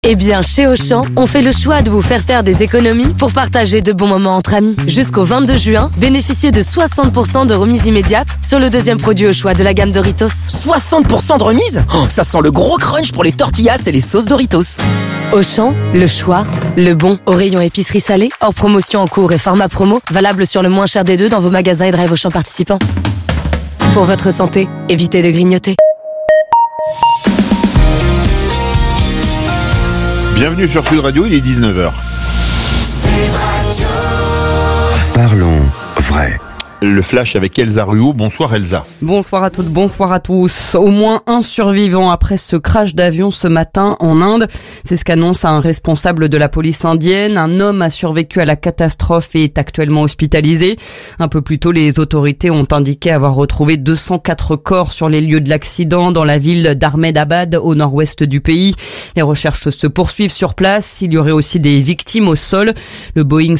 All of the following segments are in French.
Eh bien, chez Auchan, on fait le choix de vous faire des économies pour partager de bons moments entre amis. Jusqu'au 22 juin, bénéficiez de 60% de remise immédiate sur le deuxième produit au choix de la gamme Doritos. 60% de remise ? Ça sent le gros crunch pour les tortillas et les sauces Doritos. Auchan, le choix, le bon. Au rayon épicerie salée, hors promotion en cours et format promo, valable sur le moins cher des deux dans vos magasins et drive Auchan participants. Pour votre santé, évitez de grignoter. Bienvenue sur Sud Radio, il est 19h. Parlons vrai. Le flash avec Elsa Ruot. Bonsoir Elsa. Bonsoir à toutes, bonsoir à tous. Au moins un survivant après ce crash d'avion ce matin en Inde. C'est ce qu'annonce un responsable de la police indienne. Un homme a survécu à la catastrophe et est actuellement hospitalisé. Un peu plus tôt, les autorités ont indiqué avoir retrouvé 204 corps sur les lieux de l'accident dans la ville d'Ahmedabad au nord-ouest du pays. Les recherches se poursuivent sur place. Il y aurait aussi des victimes au sol. Le Boeing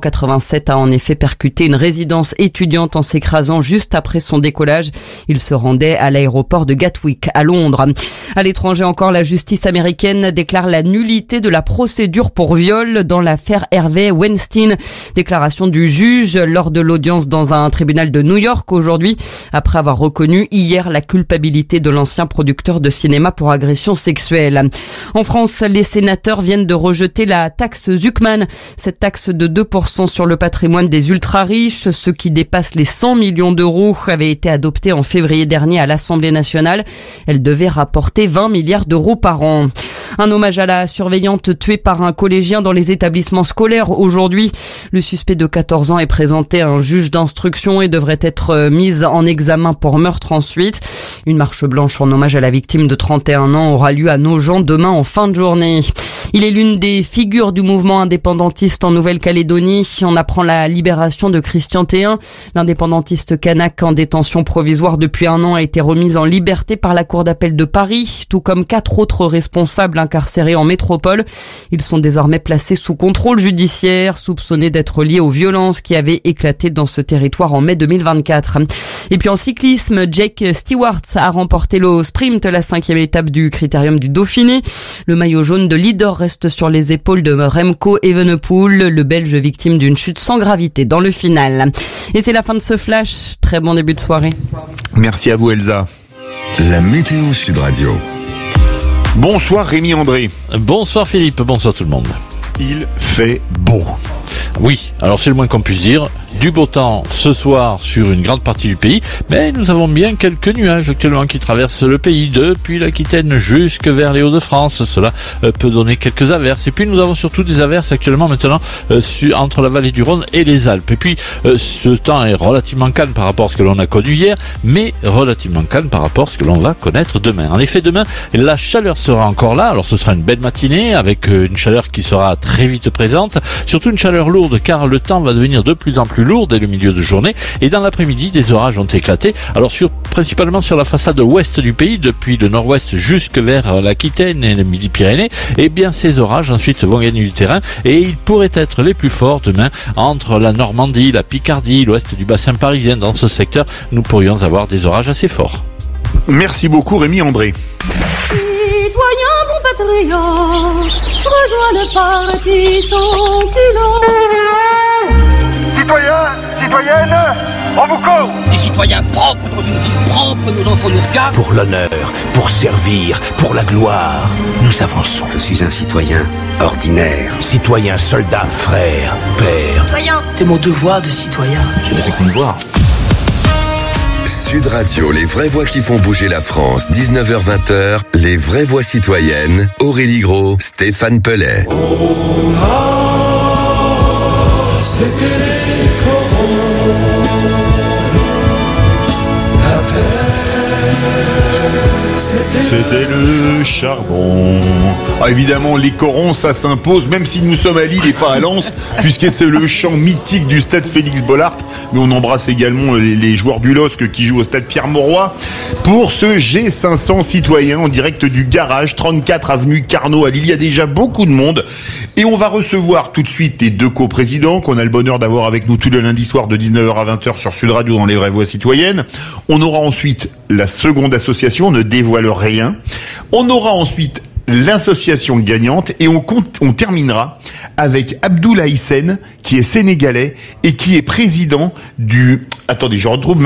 787 a en effet percuté une résidence étudiante en s'écrasant juste après son décollage. Il se rendait à l'aéroport de Gatwick à Londres. À l'étranger encore, la justice américaine déclare la nullité de la procédure pour viol dans l'affaire Harvey Weinstein. Déclaration du juge lors de l'audience dans un tribunal de New York aujourd'hui, après avoir reconnu hier la culpabilité de l'ancien producteur de cinéma pour agression sexuelle. En France, les sénateurs viennent de rejeter la taxe Zuckman, cette taxe de 2% sur le patrimoine des ultra-riches, ceux qui dépassent les 100 millions d'euros, avait été adoptée en février dernier à l'Assemblée nationale. Elle devait rapporter 20 milliards d'euros par an. Un hommage à la surveillante tuée par un collégien dans les établissements scolaires aujourd'hui. Le suspect de 14 ans est présenté à un juge d'instruction et devrait être mis en examen pour meurtre ensuite. Une marche blanche en hommage à la victime de 31 ans aura lieu à Nogent demain en fin de journée. Il est l'une des figures du mouvement indépendantiste en Nouvelle-Calédonie. On apprend la libération de Christian Théin. L'indépendantiste kanak en détention provisoire depuis un an a été remis en liberté par la Cour d'appel de Paris, tout comme 4 autres responsables incarcérés en métropole. Ils sont désormais placés sous contrôle judiciaire, soupçonnés d'être liés aux violences qui avaient éclaté dans ce territoire en mai 2024. Et puis en cyclisme, Jake Stewart a remporté le sprint, la 5e étape du Critérium du Dauphiné. Le maillot jaune de leader reste sur les épaules de Remco Evenepoel, le Belge victime d'une chute sans gravité dans le final. Et c'est la fin de ce flash. Très bon début de soirée. Merci à vous Elsa. La météo Sud Radio. Bonsoir Rémi André. Bonsoir Philippe, bonsoir tout le monde. Il fait beau. Oui, alors c'est le moins qu'on puisse dire. Du beau temps ce soir sur une grande partie du pays, mais nous avons bien quelques nuages actuellement qui traversent le pays, depuis l'Aquitaine jusque vers les Hauts-de-France. Cela peut donner quelques averses. Et puis nous avons surtout des averses actuellement maintenant entre la vallée du Rhône et les Alpes. Et puis ce temps est relativement calme par rapport à ce que l'on a connu hier, mais relativement calme par rapport à ce que l'on va connaître demain. En effet, demain, la chaleur sera encore là. Alors ce sera une belle matinée avec une chaleur qui sera très vite présente, surtout une chaleur lourde car le temps va devenir de plus en plus lourd dès le milieu de journée et dans l'après-midi des orages ont éclaté. Alors principalement sur la façade ouest du pays, depuis le nord-ouest jusque vers l'Aquitaine et le Midi-Pyrénées. Et bien ces orages ensuite vont gagner du terrain et ils pourraient être les plus forts demain entre la Normandie, la Picardie, l'ouest du bassin parisien. Dans ce secteur, nous pourrions avoir des orages assez forts. Merci beaucoup Rémi André. Citoyens, bons patriotes, rejoins le parti sans culot. Citoyens, citoyennes, on vous court. Des citoyens propres dans une ville propre, nos enfants nous regardent. Pour l'honneur, pour servir, pour la gloire, nous avançons. Je suis un citoyen ordinaire. Citoyen, soldat, frère, père. Citoyens. C'est mon devoir de citoyen. Je n'avais qu'une voix. Sud Radio, les vraies voix qui font bouger la France. 19h-20h, les vraies voix citoyennes. Aurélie Gros, Stéphane Pellet. C'était les corons, la terre, c'était le charbon. Ah, évidemment, les corons, ça s'impose, même si nous sommes à Lille et pas à Lens, puisque c'est le chant mythique du stade Félix Bollaert. Mais on embrasse également les joueurs du LOSC qui jouent au stade Pierre-Mauroy pour ce G500 citoyen en direct du garage 34 avenue Carnot à Lille. Il y a déjà beaucoup de monde et on va recevoir tout de suite les deux coprésidents qu'on a le bonheur d'avoir avec nous tous les lundis soirs de 19h à 20h sur Sud Radio dans les vraies voix citoyennes. On aura ensuite la seconde association, ne dévoile rien. On aura ensuite l'association gagnante et on terminera avec Abdoulaye Sen, qui est sénégalais et qui est président du Forum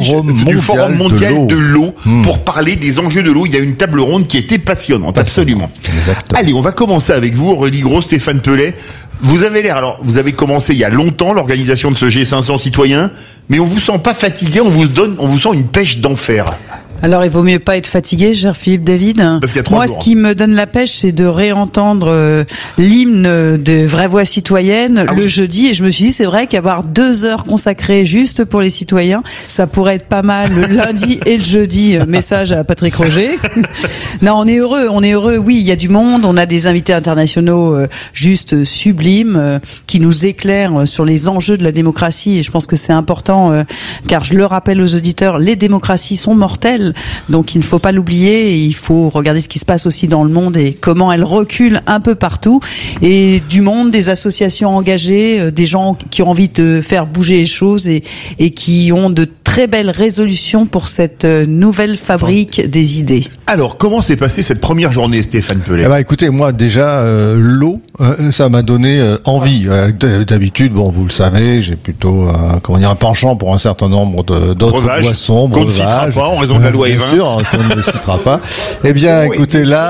mondial de l'eau pour parler des enjeux de l'eau. Il y a une table ronde qui était passionnante, absolument. Allez, on va commencer avec vous, Aurélie Gros, Stéphane Pellet. Vous avez commencé il y a longtemps l'organisation de ce G500 citoyens, mais on vous sent pas fatigué, on vous sent une pêche d'enfer. Alors, il vaut mieux pas être fatigué, cher Philippe David. Parce qu'il y a 3 jours. Moi, ce qui me donne la pêche, c'est de réentendre l'hymne de Vraie Voix citoyenne le jeudi. Et je me suis dit, c'est vrai qu'avoir 2 heures consacrées juste pour les citoyens, ça pourrait être pas mal le lundi et le jeudi. Message à Patrick Roger. Non, on est heureux. Oui, il y a du monde. On a des invités internationaux juste sublimes qui nous éclairent sur les enjeux de la démocratie. Et je pense que c'est important, car je le rappelle aux auditeurs, les démocraties sont mortelles. Donc il ne faut pas l'oublier, et il faut regarder ce qui se passe aussi dans le monde et comment elles reculent un peu partout. Et du monde, des associations engagées, des gens qui ont envie de faire bouger les choses et qui ont de très belles résolutions pour cette nouvelle fabrique des idées. Alors, comment s'est passée cette première journée, Stéphane Pellet ? Écoutez, moi déjà, l'eau, ça m'a donné envie. D'habitude, vous le savez, j'ai plutôt un penchant pour un certain nombre d'autres boissons. Qu'on ne citera pas en raison de la loi Bien sûr, qu'on ne le citera pas. Eh bien, écoutez, là,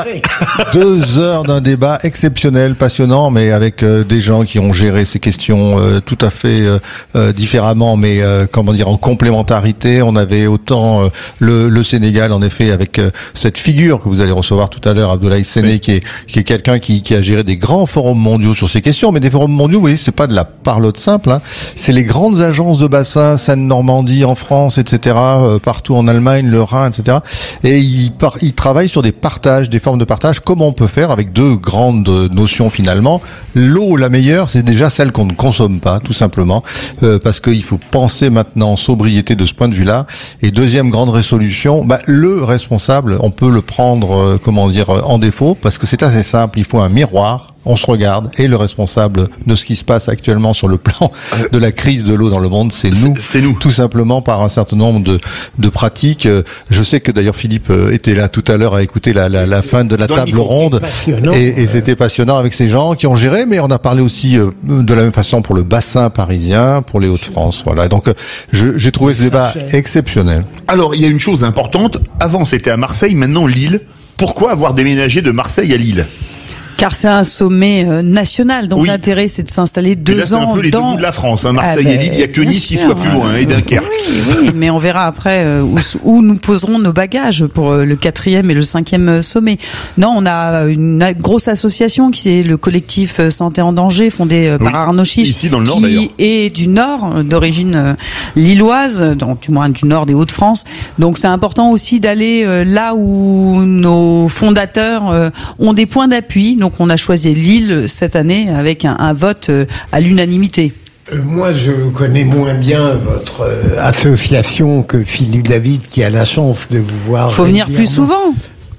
2 heures d'un débat exceptionnel, passionnant, mais avec des gens qui ont géré ces questions tout à fait différemment, mais en complémentarité. On avait autant le Sénégal, en effet, avec cette figure que vous allez recevoir tout à l'heure, Abdoulaye Séné, qui est quelqu'un qui a géré des grands forums mondiaux sur ces questions, mais des forums mondiaux, oui, c'est pas de la parlotte simple, hein. C'est les grandes agences de bassin, Seine-Normandie en France, etc., partout en Allemagne, le Rhin, etc. Et il travaille sur des partages, des formes de partage, comment on peut faire avec 2 grandes notions finalement. L'eau, la meilleure, c'est déjà celle qu'on ne consomme pas, tout simplement, parce qu'il faut penser maintenant sobriété de ce point de vue-là. Et deuxième grande résolution, le responsable, on peut le prendre, en défaut, parce que c'est assez simple, il faut un miroir. On se regarde, et le responsable de ce qui se passe actuellement sur le plan de la crise de l'eau dans le monde, c'est nous. Tout simplement par un certain nombre de pratiques. Je sais que d'ailleurs Philippe était là tout à l'heure à écouter la fin de la table ronde, et c'était passionnant avec ces gens qui ont géré, mais on a parlé aussi de la même façon pour le bassin parisien, pour les Hauts-de-France. Voilà. Donc j'ai trouvé ce débat exceptionnel. Alors il y a une chose importante. Avant c'était à Marseille, maintenant Lille. Pourquoi avoir déménagé de Marseille à Lille ? Car c'est un sommet national, donc l'intérêt c'est de s'installer 2 ans c'est un peu les 2 bouts de la France, hein. Marseille et Lille, il n'y a que Nice qui soit plus loin, et Dunkerque. Oui, mais on verra après où nous poserons nos bagages pour le 4e et le 5e sommet. Non, on a une grosse association qui est le collectif Santé en danger, fondé par Arnaud Chiche, ici dans le Nord, qui est du Nord, d'origine lilloise, donc du moins du Nord des Hauts-de-France. Donc c'est important aussi d'aller là où nos fondateurs ont des points d'appui. Donc on a choisi Lille cette année avec un vote à l'unanimité. Moi, je connais moins bien votre association que Philippe David, qui a la chance de vous voir. Faut venir plus souvent.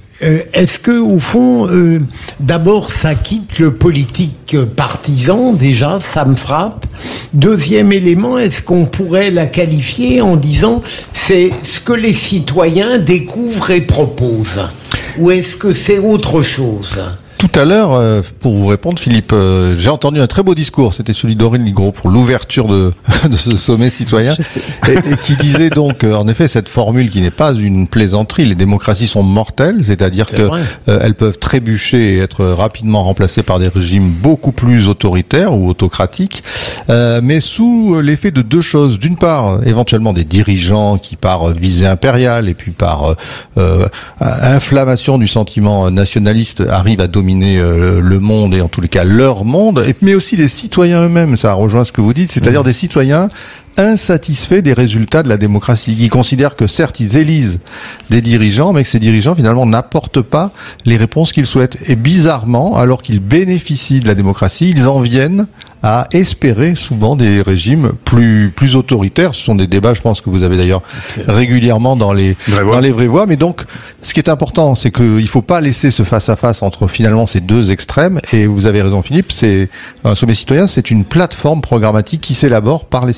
Est-ce que, au fond, d'abord, ça quitte le politique partisan, déjà, ça me frappe. Deuxième élément, est-ce qu'on pourrait la qualifier en disant c'est ce que les citoyens découvrent et proposent, ou est-ce que c'est autre chose ? Tout à l'heure, pour vous répondre, Philippe, j'ai entendu un très beau discours, c'était celui d'Aurélie Gros pour l'ouverture de ce sommet citoyen, et qui disait donc, en effet, cette formule qui n'est pas une plaisanterie, les démocraties sont mortelles, c'est-à-dire que elles peuvent trébucher et être rapidement remplacées par des régimes beaucoup plus autoritaires ou autocratiques, mais sous l'effet de 2 choses. D'une part, éventuellement des dirigeants qui, par visée impériale et puis par inflammation du sentiment nationaliste, arrivent à dominer le monde, et en tous les cas leur monde, mais aussi les citoyens eux-mêmes. Ça rejoint ce que vous dites, c'est-à-dire des citoyens insatisfaits des résultats de la démocratie, qui considèrent que certes ils élisent des dirigeants, mais que ces dirigeants finalement n'apportent pas les réponses qu'ils souhaitent. Et bizarrement, alors qu'ils bénéficient de la démocratie, ils en viennent à espérer souvent des régimes plus autoritaires. Ce sont des débats, je pense, que vous avez d'ailleurs régulièrement dans les vraies voix. Mais donc, ce qui est important, c'est qu'il faut pas laisser ce face-à-face entre finalement ces 2 extrêmes. Et vous avez raison, Philippe, c'est un sommet citoyen, c'est une plateforme programmatique qui s'élabore par les citoyens eux-mêmes.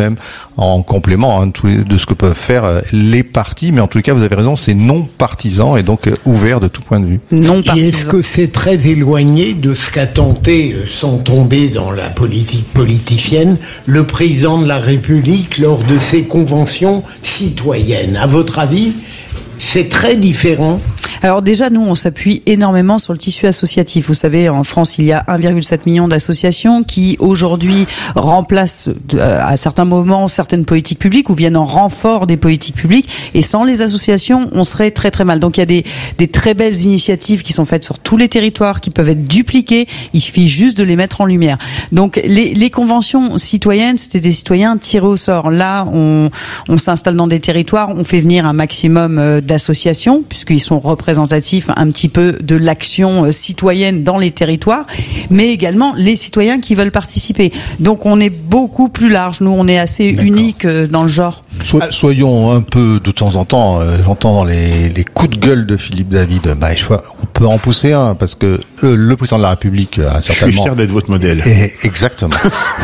même en complément de ce que peuvent faire les partis. Mais en tout cas, vous avez raison, c'est non partisan et donc ouvert de tout point de vue. Non partisan. Et est-ce que c'est très éloigné de ce qu'a tenté, sans tomber dans la politique politicienne, le président de la République lors de ses conventions citoyennes? À votre avis, c'est très différent? Alors déjà, nous, on s'appuie énormément sur le tissu associatif. Vous savez, en France, il y a 1,7 million d'associations qui, aujourd'hui, remplacent à certains moments certaines politiques publiques ou viennent en renfort des politiques publiques. Et sans les associations, on serait très très mal. Donc il y a des très belles initiatives qui sont faites sur tous les territoires, qui peuvent être dupliquées. Il suffit juste de les mettre en lumière. Donc les conventions citoyennes, c'était des citoyens tirés au sort. Là, on s'installe dans des territoires, on fait venir un maximum d'associations, puisqu'ils sont représentatifs un petit peu de l'action citoyenne dans les territoires, mais également les citoyens qui veulent participer. Donc on est beaucoup plus large. Nous, on est assez unique dans le genre. Soyons un peu, de temps en temps, j'entends les coups de gueule de Philippe David. On peut en pousser un, parce que le président de la République a certainement... Je suis fier d'être votre modèle. Exactement.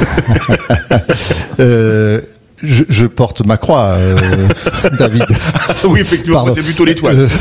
Je porte ma croix, David. Oui, effectivement, c'est plutôt l'étoile.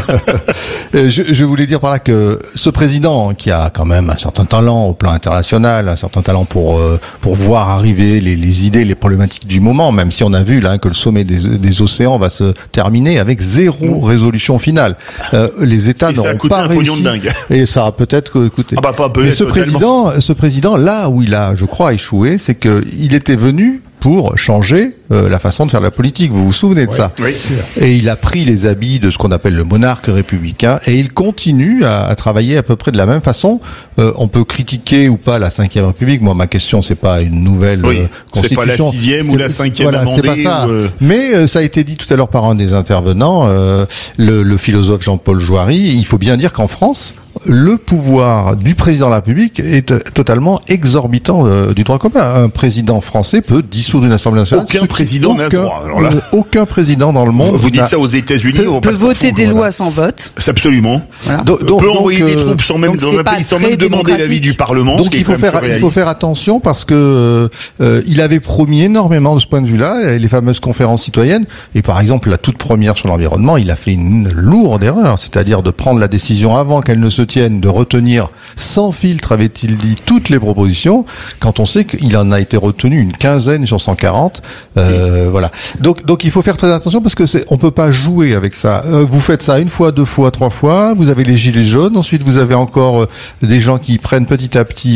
Je voulais dire par là que ce président, qui a quand même un certain talent au plan international, un certain talent pour voir arriver les idées, les problématiques du moment, même si on a vu là que le sommet des océans va se terminer avec 0 résolution finale. Les États n'auront pas réussi. Et ça a peut-être coûté. Mais ce président, là où il a, je crois, échoué, c'est que il était venu pour changer la façon de faire la politique. Vous vous souvenez de ça? Oui. Et il a pris les habits de ce qu'on appelle le monarque républicain et il continue à travailler à peu près de la même façon. On peut critiquer ou pas la 5e République. Moi, ma question, c'est pas une nouvelle constitution. C'est pas la 6e ou la 5e voilà, amendée. C'est pas ça. Mais ça a été dit tout à l'heure par un des intervenants, le philosophe Jean-Paul Jouary. Il faut bien dire qu'en France, le pouvoir du président de la République est totalement exorbitant du droit commun. Un président français peut dissoudre une Assemblée nationale. Aucun président n'a ce droit. Alors là, aucun président dans le monde. Vous dites ça aux États-Unis. Peut voter des lois sans vote. Absolument. Voilà. Peut envoyer des troupes sans même dans un pays sans même demander l'avis du Parlement. Donc il faut faire attention parce que il avait promis énormément de ce point de vue-là, les fameuses conférences citoyennes. Et par exemple, la toute première sur l'environnement, il a fait une lourde erreur, c'est-à-dire de prendre la décision avant qu'elle ne se tienne, de retenir sans filtre, avait-il dit, toutes les propositions, quand on sait qu'il en a été retenu une quinzaine sur 140. Voilà. Donc il faut faire très attention parce que on peut pas jouer avec ça. Vous faites ça une fois, 2 fois, 3 fois, vous avez les gilets jaunes, ensuite vous avez encore des gens qui prennent petit à petit,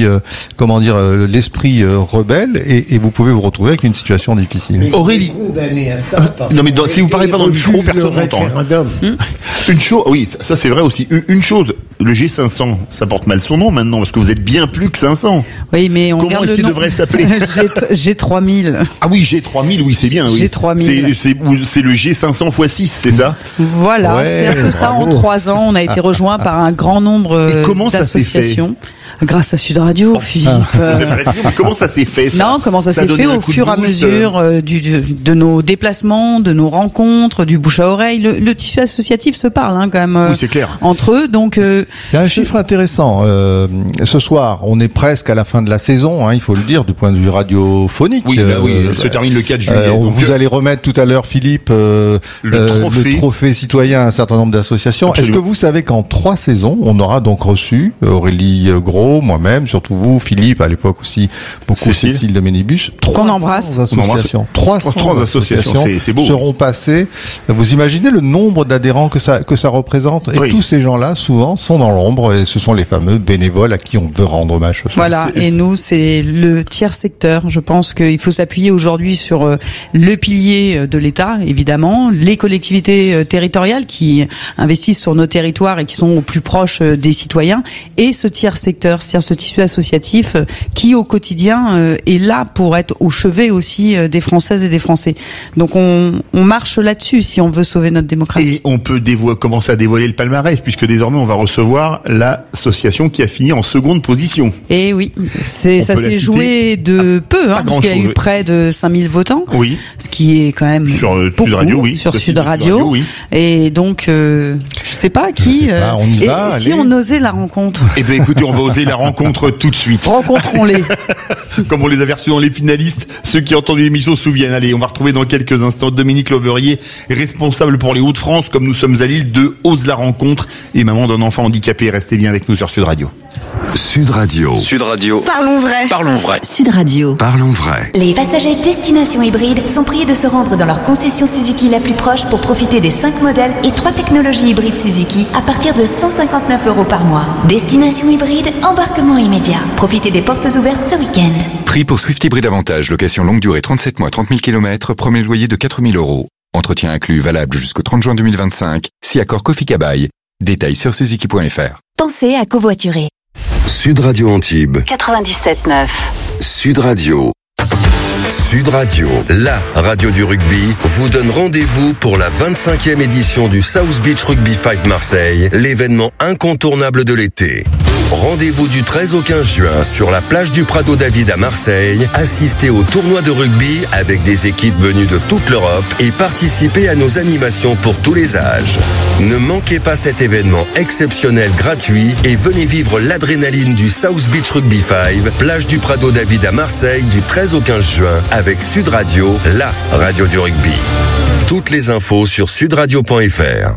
l'esprit rebelle et vous pouvez vous retrouver avec une situation difficile. Mais Aurélie. Non mais si vous parlez pas dans le micro, personne n'entend. Une chose, oui, ça c'est vrai aussi. Une chose, le G500, ça porte mal son nom maintenant parce que vous êtes bien plus que 500. Oui, mais comment est-ce qu'il devrait s'appeler? G3000. Ah oui, G3000, oui, c'est bien. Oui. G3000. C'est le G500 x 6, c'est ça? Voilà, c'est un peu ça. En 3 ans, on a été rejoint par un grand nombre d'associations. Grâce à Sud Radio, Philippe. Comment ça s'est fait ça? Non, comment ça s'est fait au fur et à mesure de nos déplacements, de nos rencontres, du bouche à oreille. Le tissu associatif se parle quand même oui, c'est clair. entre eux. Donc il y a un chiffre intéressant. Ce soir, on est presque à la fin de la saison, il faut le dire, du point de vue radiophonique. Oui, elle se termine le 4 juillet. Vous allez remettre tout à l'heure, Philippe, le trophée citoyen à un certain nombre d'associations. Absolument. Est-ce que vous savez qu'en 3 saisons, on aura donc reçu Aurélie Gros, moi-même, surtout vous, Philippe, à l'époque aussi, beaucoup Cécile de Ménibus, 300 associations. 300 associations c'est beau. Seront passées. Vous imaginez le nombre d'adhérents que ça représente? Et tous ces gens-là, souvent, sont dans l'ombre et ce sont les fameux bénévoles à qui on veut rendre hommage ce soir. Voilà. Et nous, c'est le tiers secteur. Je pense qu'il faut s'appuyer aujourd'hui sur le pilier de l'État, évidemment, les collectivités territoriales qui investissent sur nos territoires et qui sont au plus proche des citoyens, et ce tiers secteur, c'est-à-dire ce tissu associatif qui au quotidien est là pour être au chevet aussi des Françaises et des Français. Donc on marche là-dessus si on veut sauver notre démocratie. Et on peut commencer à dévoiler le palmarès puisque désormais on va recevoir l'association qui a fini en seconde position. Et oui, ça s'est joué de peu, parce qu'il y a eu près de 5000 votants. Oui. Ce qui est quand même sur beaucoup, Sud Radio, oui. Sur Sud Radio. Oui. Et donc je sais pas qui. on y va. Si on osait la rencontre. Eh ben écoutez, on va oser fait la rencontre tout de suite. Rencontrons-les. Comme on les a reçus dans les finalistes, ceux qui ont entendu l'émission se souviennent. Allez, on va retrouver dans quelques instants Dominique Loverier, responsable pour les Hauts-de-France, comme nous sommes à Lille, de Ose la rencontre et maman d'un enfant handicapé. Restez bien avec nous sur Sud Radio. Sud Radio. Sud Radio. Parlons vrai. Parlons vrai. Sud Radio. Parlons vrai. Les passagers destination hybride sont priés de se rendre dans leur concession Suzuki la plus proche pour profiter des 5 modèles et 3 technologies hybrides Suzuki à partir de 159 € par mois. Destination hybride, embarquement immédiat. Profitez des portes ouvertes ce week-end. Prix pour Swift Hybrid Avantage, location longue durée 37 mois, 30 000 km, premier loyer de 4 000 €. Entretien inclus, valable jusqu'au 30 juin 2025. Si accord Kofi-Kabaï. Détails sur suzuki.fr. Pensez à covoiturer. Sud Radio Antibes. 97.9. Sud Radio. Sud Radio, la radio du rugby, vous donne rendez-vous pour la 25e édition du South Beach Rugby 5 Marseille, l'événement incontournable de l'été. Rendez-vous du 13 au 15 juin sur la plage du Prado David à Marseille, assistez au tournoi de rugby avec des équipes venues de toute l'Europe et participez à nos animations pour tous les âges. Ne manquez pas cet événement exceptionnel gratuit et venez vivre l'adrénaline du South Beach Rugby 5, plage du Prado David à Marseille du 13 au 15 juin avec Sud Radio, la radio du rugby. Toutes les infos sur sudradio.fr.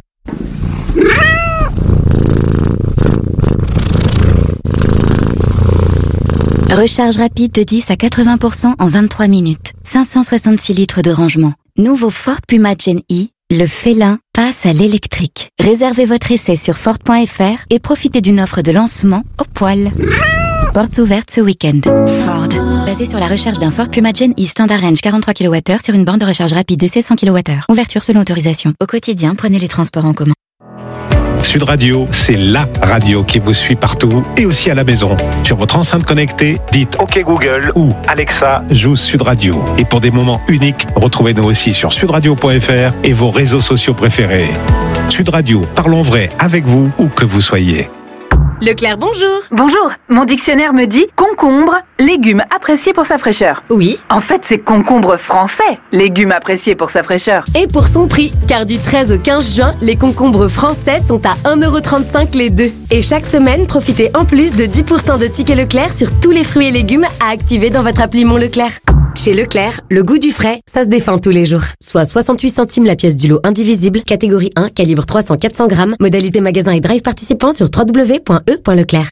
Recharge rapide de 10 à 80% en 23 minutes. 566 litres de rangement. Nouveau Ford Puma Gen E, le félin passe à l'électrique. Réservez votre essai sur Ford.fr et profitez d'une offre de lancement au poil. Portes ouvertes ce week-end. Ford. Basé sur la recharge d'un Ford Puma Gen E Standard Range 43 kWh sur une borne de recharge rapide DC 100 kWh. Ouverture selon autorisation. Au quotidien, prenez les transports en commun. Sud Radio, c'est la radio qui vous suit partout et aussi à la maison. Sur votre enceinte connectée, dites OK Google ou Alexa joue Sud Radio. Et pour des moments uniques, retrouvez-nous aussi sur sudradio.fr et vos réseaux sociaux préférés. Sud Radio, parlons vrai avec vous où que vous soyez. Leclerc, bonjour. Bonjour, mon dictionnaire me dit concombre, légume apprécié pour sa fraîcheur. Oui. En fait, c'est concombre français, légume apprécié pour sa fraîcheur. Et pour son prix, car du 13 au 15 juin, les concombres français sont à 1,35 € les deux. Et chaque semaine, profitez en plus de 10% de tickets Leclerc sur tous les fruits et légumes à activer dans votre appli Mon Leclerc. Chez Leclerc, le goût du frais, ça se défend tous les jours. Soit 68 centimes la pièce du lot indivisible, catégorie 1, calibre 300-400 grammes, modalité magasin et drive participant sur www.e.leclerc.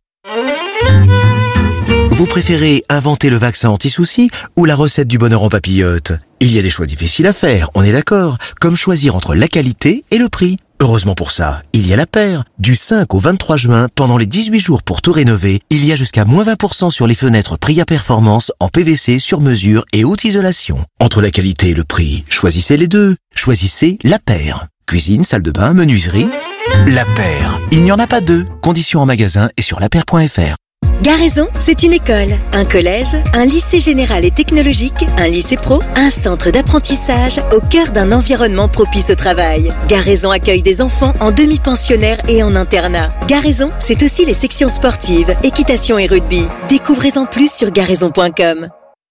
Vous préférez inventer le vaccin anti-soucis ou la recette du bonheur en papillote? Il y a des choix difficiles à faire, on est d'accord, comme choisir entre la qualité et le prix. Heureusement pour ça, il y a la paire. Du 5 au 23 juin, pendant les 18 jours pour tout rénover, il y a jusqu'à moins 20% sur les fenêtres Pria Performance en PVC sur mesure et haute isolation. Entre la qualité et le prix, choisissez les deux. Choisissez la paire. Cuisine, salle de bain, menuiserie. La paire. Il n'y en a pas deux. Conditions en magasin et sur lapaire.fr. Garaison, c'est une école, un collège, un lycée général et technologique, un lycée pro, un centre d'apprentissage au cœur d'un environnement propice au travail. Garaison accueille des enfants en demi-pensionnaire et en internat. Garaison, c'est aussi les sections sportives, équitation et rugby. Découvrez-en plus sur garaison.com.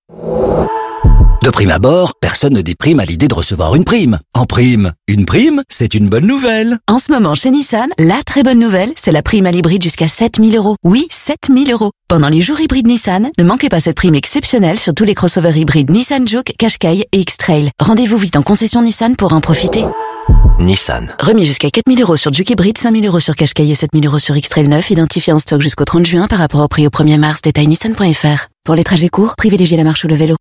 De prime abord, personne ne déprime à l'idée de recevoir une prime. En prime, une prime, c'est une bonne nouvelle. En ce moment, chez Nissan, la très bonne nouvelle, c'est la prime à l'hybride jusqu'à 7 000 €. Oui, 7 000 €. Pendant les jours hybrides Nissan, ne manquez pas cette prime exceptionnelle sur tous les crossovers hybrides Nissan Juke, Qashqai et X-Trail. Rendez-vous vite en concession Nissan pour en profiter. Nissan. Remis jusqu'à 4 000 € sur Juke hybride, 5 000 € sur Qashqai et 7 000 € sur X-Trail 9, identifié en stock jusqu'au 30 juin par rapport au prix au 1er mars. Détail nissan.fr. Pour les trajets courts, privilégiez la marche ou le vélo.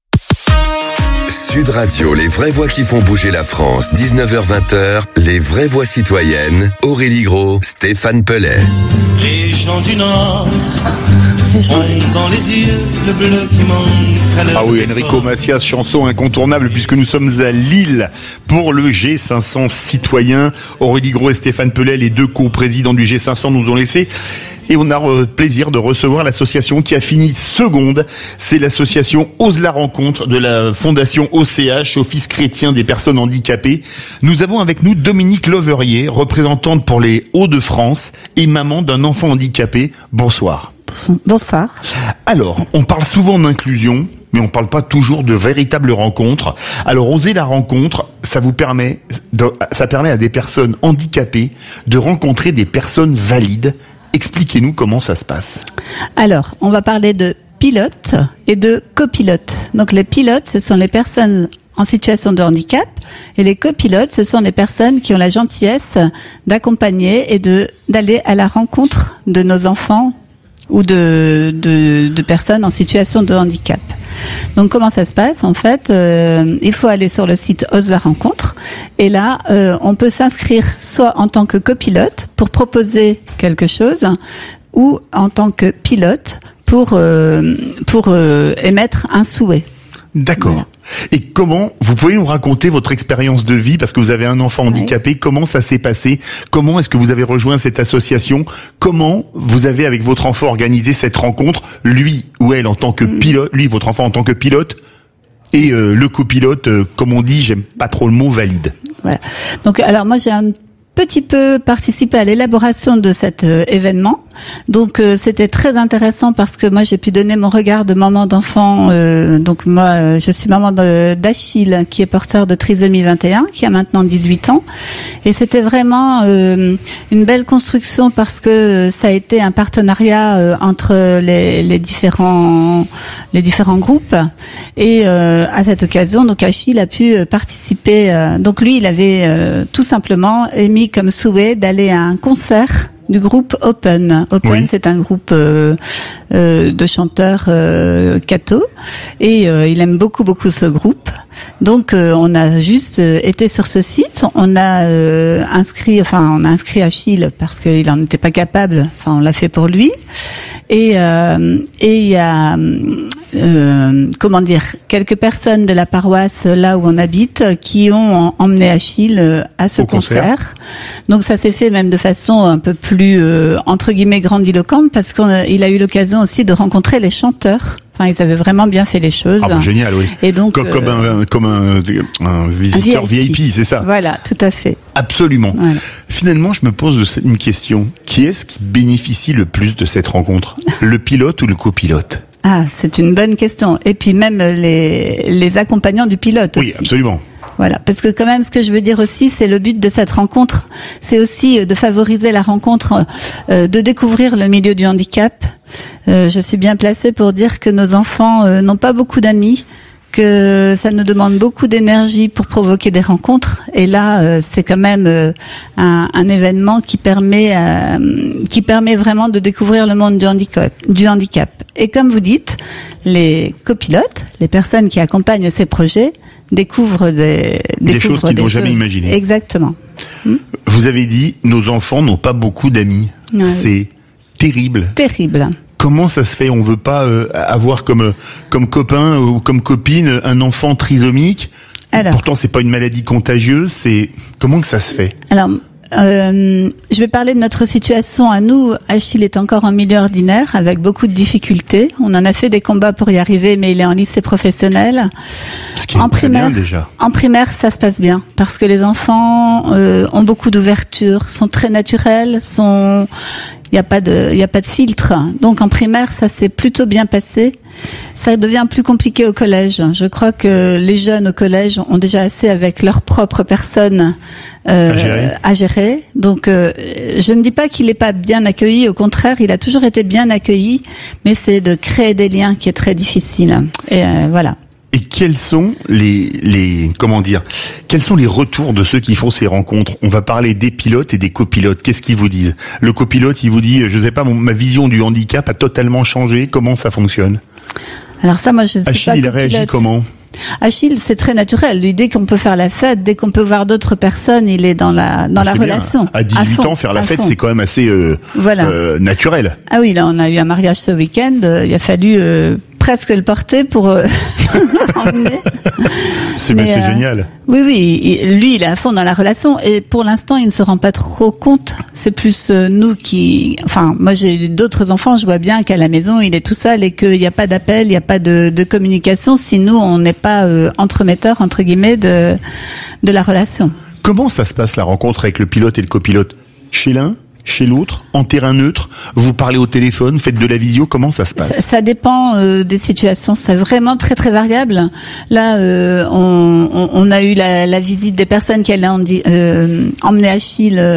Sud Radio, les vraies voix qui font bouger la France, 19h-20h, les vraies voix citoyennes, Aurélie Gros, Stéphane Pellet. Les gens du Nord ont dans les yeux le bleu qui manque à leur Ah oui, Enrico Macias, chanson incontournable puisque nous sommes à Lille pour le G500 citoyen. Aurélie Gros et Stéphane Pellet, les deux co-présidents du G500, nous ont laissé. Et on a le plaisir de recevoir l'association qui a fini seconde. C'est l'association Ose la rencontre de la fondation OCH, Office chrétien des personnes handicapées. Nous avons avec nous Dominique Loverier, représentante pour les Hauts-de-France et maman d'un enfant handicapé. Bonsoir. Bonsoir. Alors, on parle souvent d'inclusion, mais on parle pas toujours de véritables rencontres. Alors, Oser la rencontre, ça permet à des personnes handicapées de rencontrer des personnes valides Expliquez-nous comment ça se passe. Alors, on va parler de pilotes et de copilotes. Donc les pilotes, ce sont les personnes en situation de handicap, et les copilotes, ce sont les personnes qui ont la gentillesse d'accompagner et d'aller à la rencontre de nos enfants ou de personnes en situation de handicap. Donc comment ça se passe? En fait, il faut aller sur le site Ose la rencontre, et là on peut s'inscrire soit en tant que copilote pour proposer quelque chose, ou en tant que pilote pour émettre un souhait. D'accord. Voilà. Et comment, vous pouvez nous raconter votre expérience de vie, parce que vous avez un enfant handicapé, comment ça s'est passé? Comment est-ce que vous avez rejoint cette association? Comment vous avez, avec votre enfant, organisé cette rencontre, lui ou elle en tant que pilote, lui, votre enfant en tant que pilote, et le copilote, comme on dit, j'aime pas trop le mot, valide. Voilà. Donc, alors moi j'ai un petit peu participé à l'élaboration de cet événement. Donc c'était très intéressant parce que moi j'ai pu donner mon regard de maman d'enfant. Donc moi je suis maman d'Achille qui est porteur de trisomie 21, qui a maintenant 18 ans. Et c'était vraiment une belle construction parce que ça a été un partenariat entre les différents groupes. Et à cette occasion, donc Achille a pu participer. Donc lui il avait tout simplement émis comme souhait d'aller à un concert du groupe Open. Open, oui. C'est un groupe de chanteurs catho, et il aime beaucoup ce groupe. Donc on a juste été sur ce site, on a inscrit Achille parce qu'il en était pas capable. Enfin, on l'a fait pour lui. Et il y a quelques personnes de la paroisse là où on habite qui ont emmené Achille à ce concert. Donc ça s'est fait même de façon un peu plus entre guillemets grandiloquente parce qu'il a eu l'occasion aussi de rencontrer les chanteurs. Enfin, ils avaient vraiment bien fait les choses. Ah, génial, oui. Et donc, comme un visiteur VIP, c'est ça. Voilà, tout à fait. Absolument. Voilà. Finalement, je me pose une question. Qui est-ce qui bénéficie le plus de cette rencontre? Le pilote ou le copilote? Ah, c'est une bonne question. Et puis même les accompagnants du pilote aussi. Oui, absolument. Voilà, parce que quand même, ce que je veux dire aussi, c'est le but de cette rencontre, c'est aussi de favoriser la rencontre, de découvrir le milieu du handicap. Je suis bien placée pour dire que nos enfants n'ont pas beaucoup d'amis, que ça nous demande beaucoup d'énergie pour provoquer des rencontres. Et là, c'est quand même un événement qui permet vraiment de découvrir le monde du handicap. Et comme vous dites, les copilotes, les personnes qui accompagnent ces projets, découvrent des choses qu'ils n'ont jamais imaginées. Exactement. Vous avez dit, nos enfants n'ont pas beaucoup d'amis. Ouais. C'est terrible. Terrible. Comment ça se fait? On veut pas avoir comme copain ou comme copine un enfant trisomique. Alors, pourtant, c'est pas une maladie contagieuse. Comment que ça se fait? Alors, je vais parler de notre situation à nous. Achille est encore en milieu ordinaire avec beaucoup de difficultés. On en a fait des combats pour y arriver, mais il est en lycée professionnel. Ce qui est très bien déjà. En primaire, ça se passe bien parce que les enfants ont beaucoup d'ouverture, sont très naturels, il y a pas de filtre. Donc en primaire, ça s'est plutôt bien passé. Ça devient plus compliqué au collège. Je crois que les jeunes au collège ont déjà assez avec leur propre personne à gérer. Donc je ne dis pas qu'il n'est pas bien accueilli, au contraire, il a toujours été bien accueilli, mais c'est de créer des liens qui est très difficile. Et voilà. Et quels sont quels sont les retours de ceux qui font ces rencontres? On va parler des pilotes et des copilotes. Qu'est-ce qu'ils vous disent? Le copilote, il vous dit, je sais pas, ma vision du handicap a totalement changé. Comment ça fonctionne? Alors ça, moi, je sais Achille, pas. il a réagi comment? Achille, c'est très naturel. Lui, dès qu'on peut faire la fête, dès qu'on peut voir d'autres personnes, il est dans la relation. Bien. À 18 ans, faire la fête, c'est quand même assez naturel. Ah oui, là, on a eu un mariage ce week-end. Il a fallu presque le porter pour l'emmener. C'est génial. Oui, lui, il est à fond dans la relation. Et pour l'instant, il ne se rend pas trop compte. C'est plus nous qui... Enfin, moi, j'ai d'autres enfants. Je vois bien qu'à la maison, il est tout seul et qu'il n'y a pas d'appel, il n'y a pas de communication si nous, on n'est pas entremetteurs, entre guillemets, de la relation. Comment ça se passe, la rencontre avec le pilote et le copilote? Chez l'un, chez l'autre, en terrain neutre? Vous parlez au téléphone, faites de la visio, comment ça se passe? Ça dépend des situations, c'est vraiment très très variable. Là, on a eu la visite des personnes qui allaient emmener Achille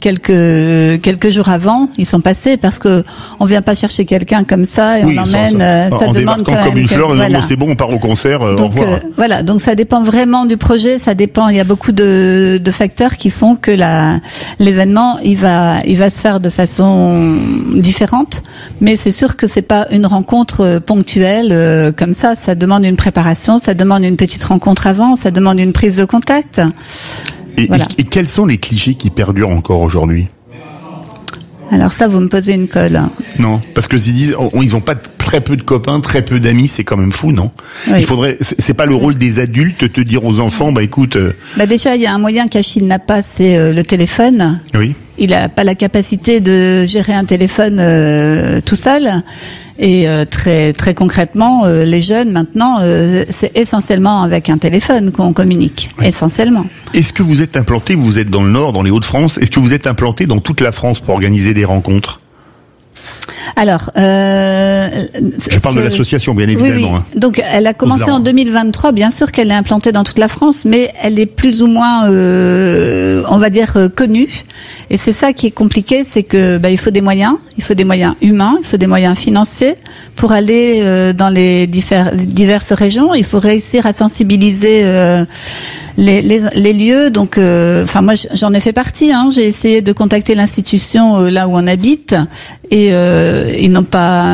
quelques jours avant, ils sont passés parce que on vient pas chercher quelqu'un comme ça et on l'emmène. Ça en demande quand même comme une fleur. voilà. Non, c'est bon, on part au concert. Donc, au revoir. voilà, donc ça dépend vraiment du projet, ça dépend. Il y a beaucoup de facteurs qui font que l'événement il va se faire de façon différente, mais c'est sûr que c'est pas une rencontre ponctuelle comme ça. Ça demande une préparation, ça demande une petite rencontre avant, ça demande une prise de contact. Voilà. Et quels sont les clichés qui perdurent encore aujourd'hui? Alors ça, vous me posez une colle. Non, parce que ils ont pas très peu de copains, très peu d'amis, c'est quand même fou, non? Oui. Il faudrait, c'est pas le rôle des adultes de te dire aux enfants, bah écoute. Déjà, il y a un moyen qu'Achille n'a pas, c'est le téléphone. Oui. Il a pas la capacité de gérer un téléphone tout seul. Et très très concrètement, les jeunes maintenant, c'est essentiellement avec un téléphone qu'on communique, essentiellement. Est-ce que vous êtes implanté, vous êtes dans le Nord, dans les Hauts-de-France, est-ce que vous êtes implanté dans toute la France pour organiser des rencontres? Alors, je parle de l'association, bien évidemment. Oui. Donc, elle a commencé en 2023. Bien sûr qu'elle est implantée dans toute la France, mais elle est plus ou moins, on va dire, connue. Et c'est ça qui est compliqué, c'est que il faut des moyens humains, il faut des moyens financiers pour aller dans les diverses régions. Il faut réussir à sensibiliser les lieux. Donc, moi, j'en ai fait partie. J'ai essayé de contacter l'institution là où on habite, et ils n'ont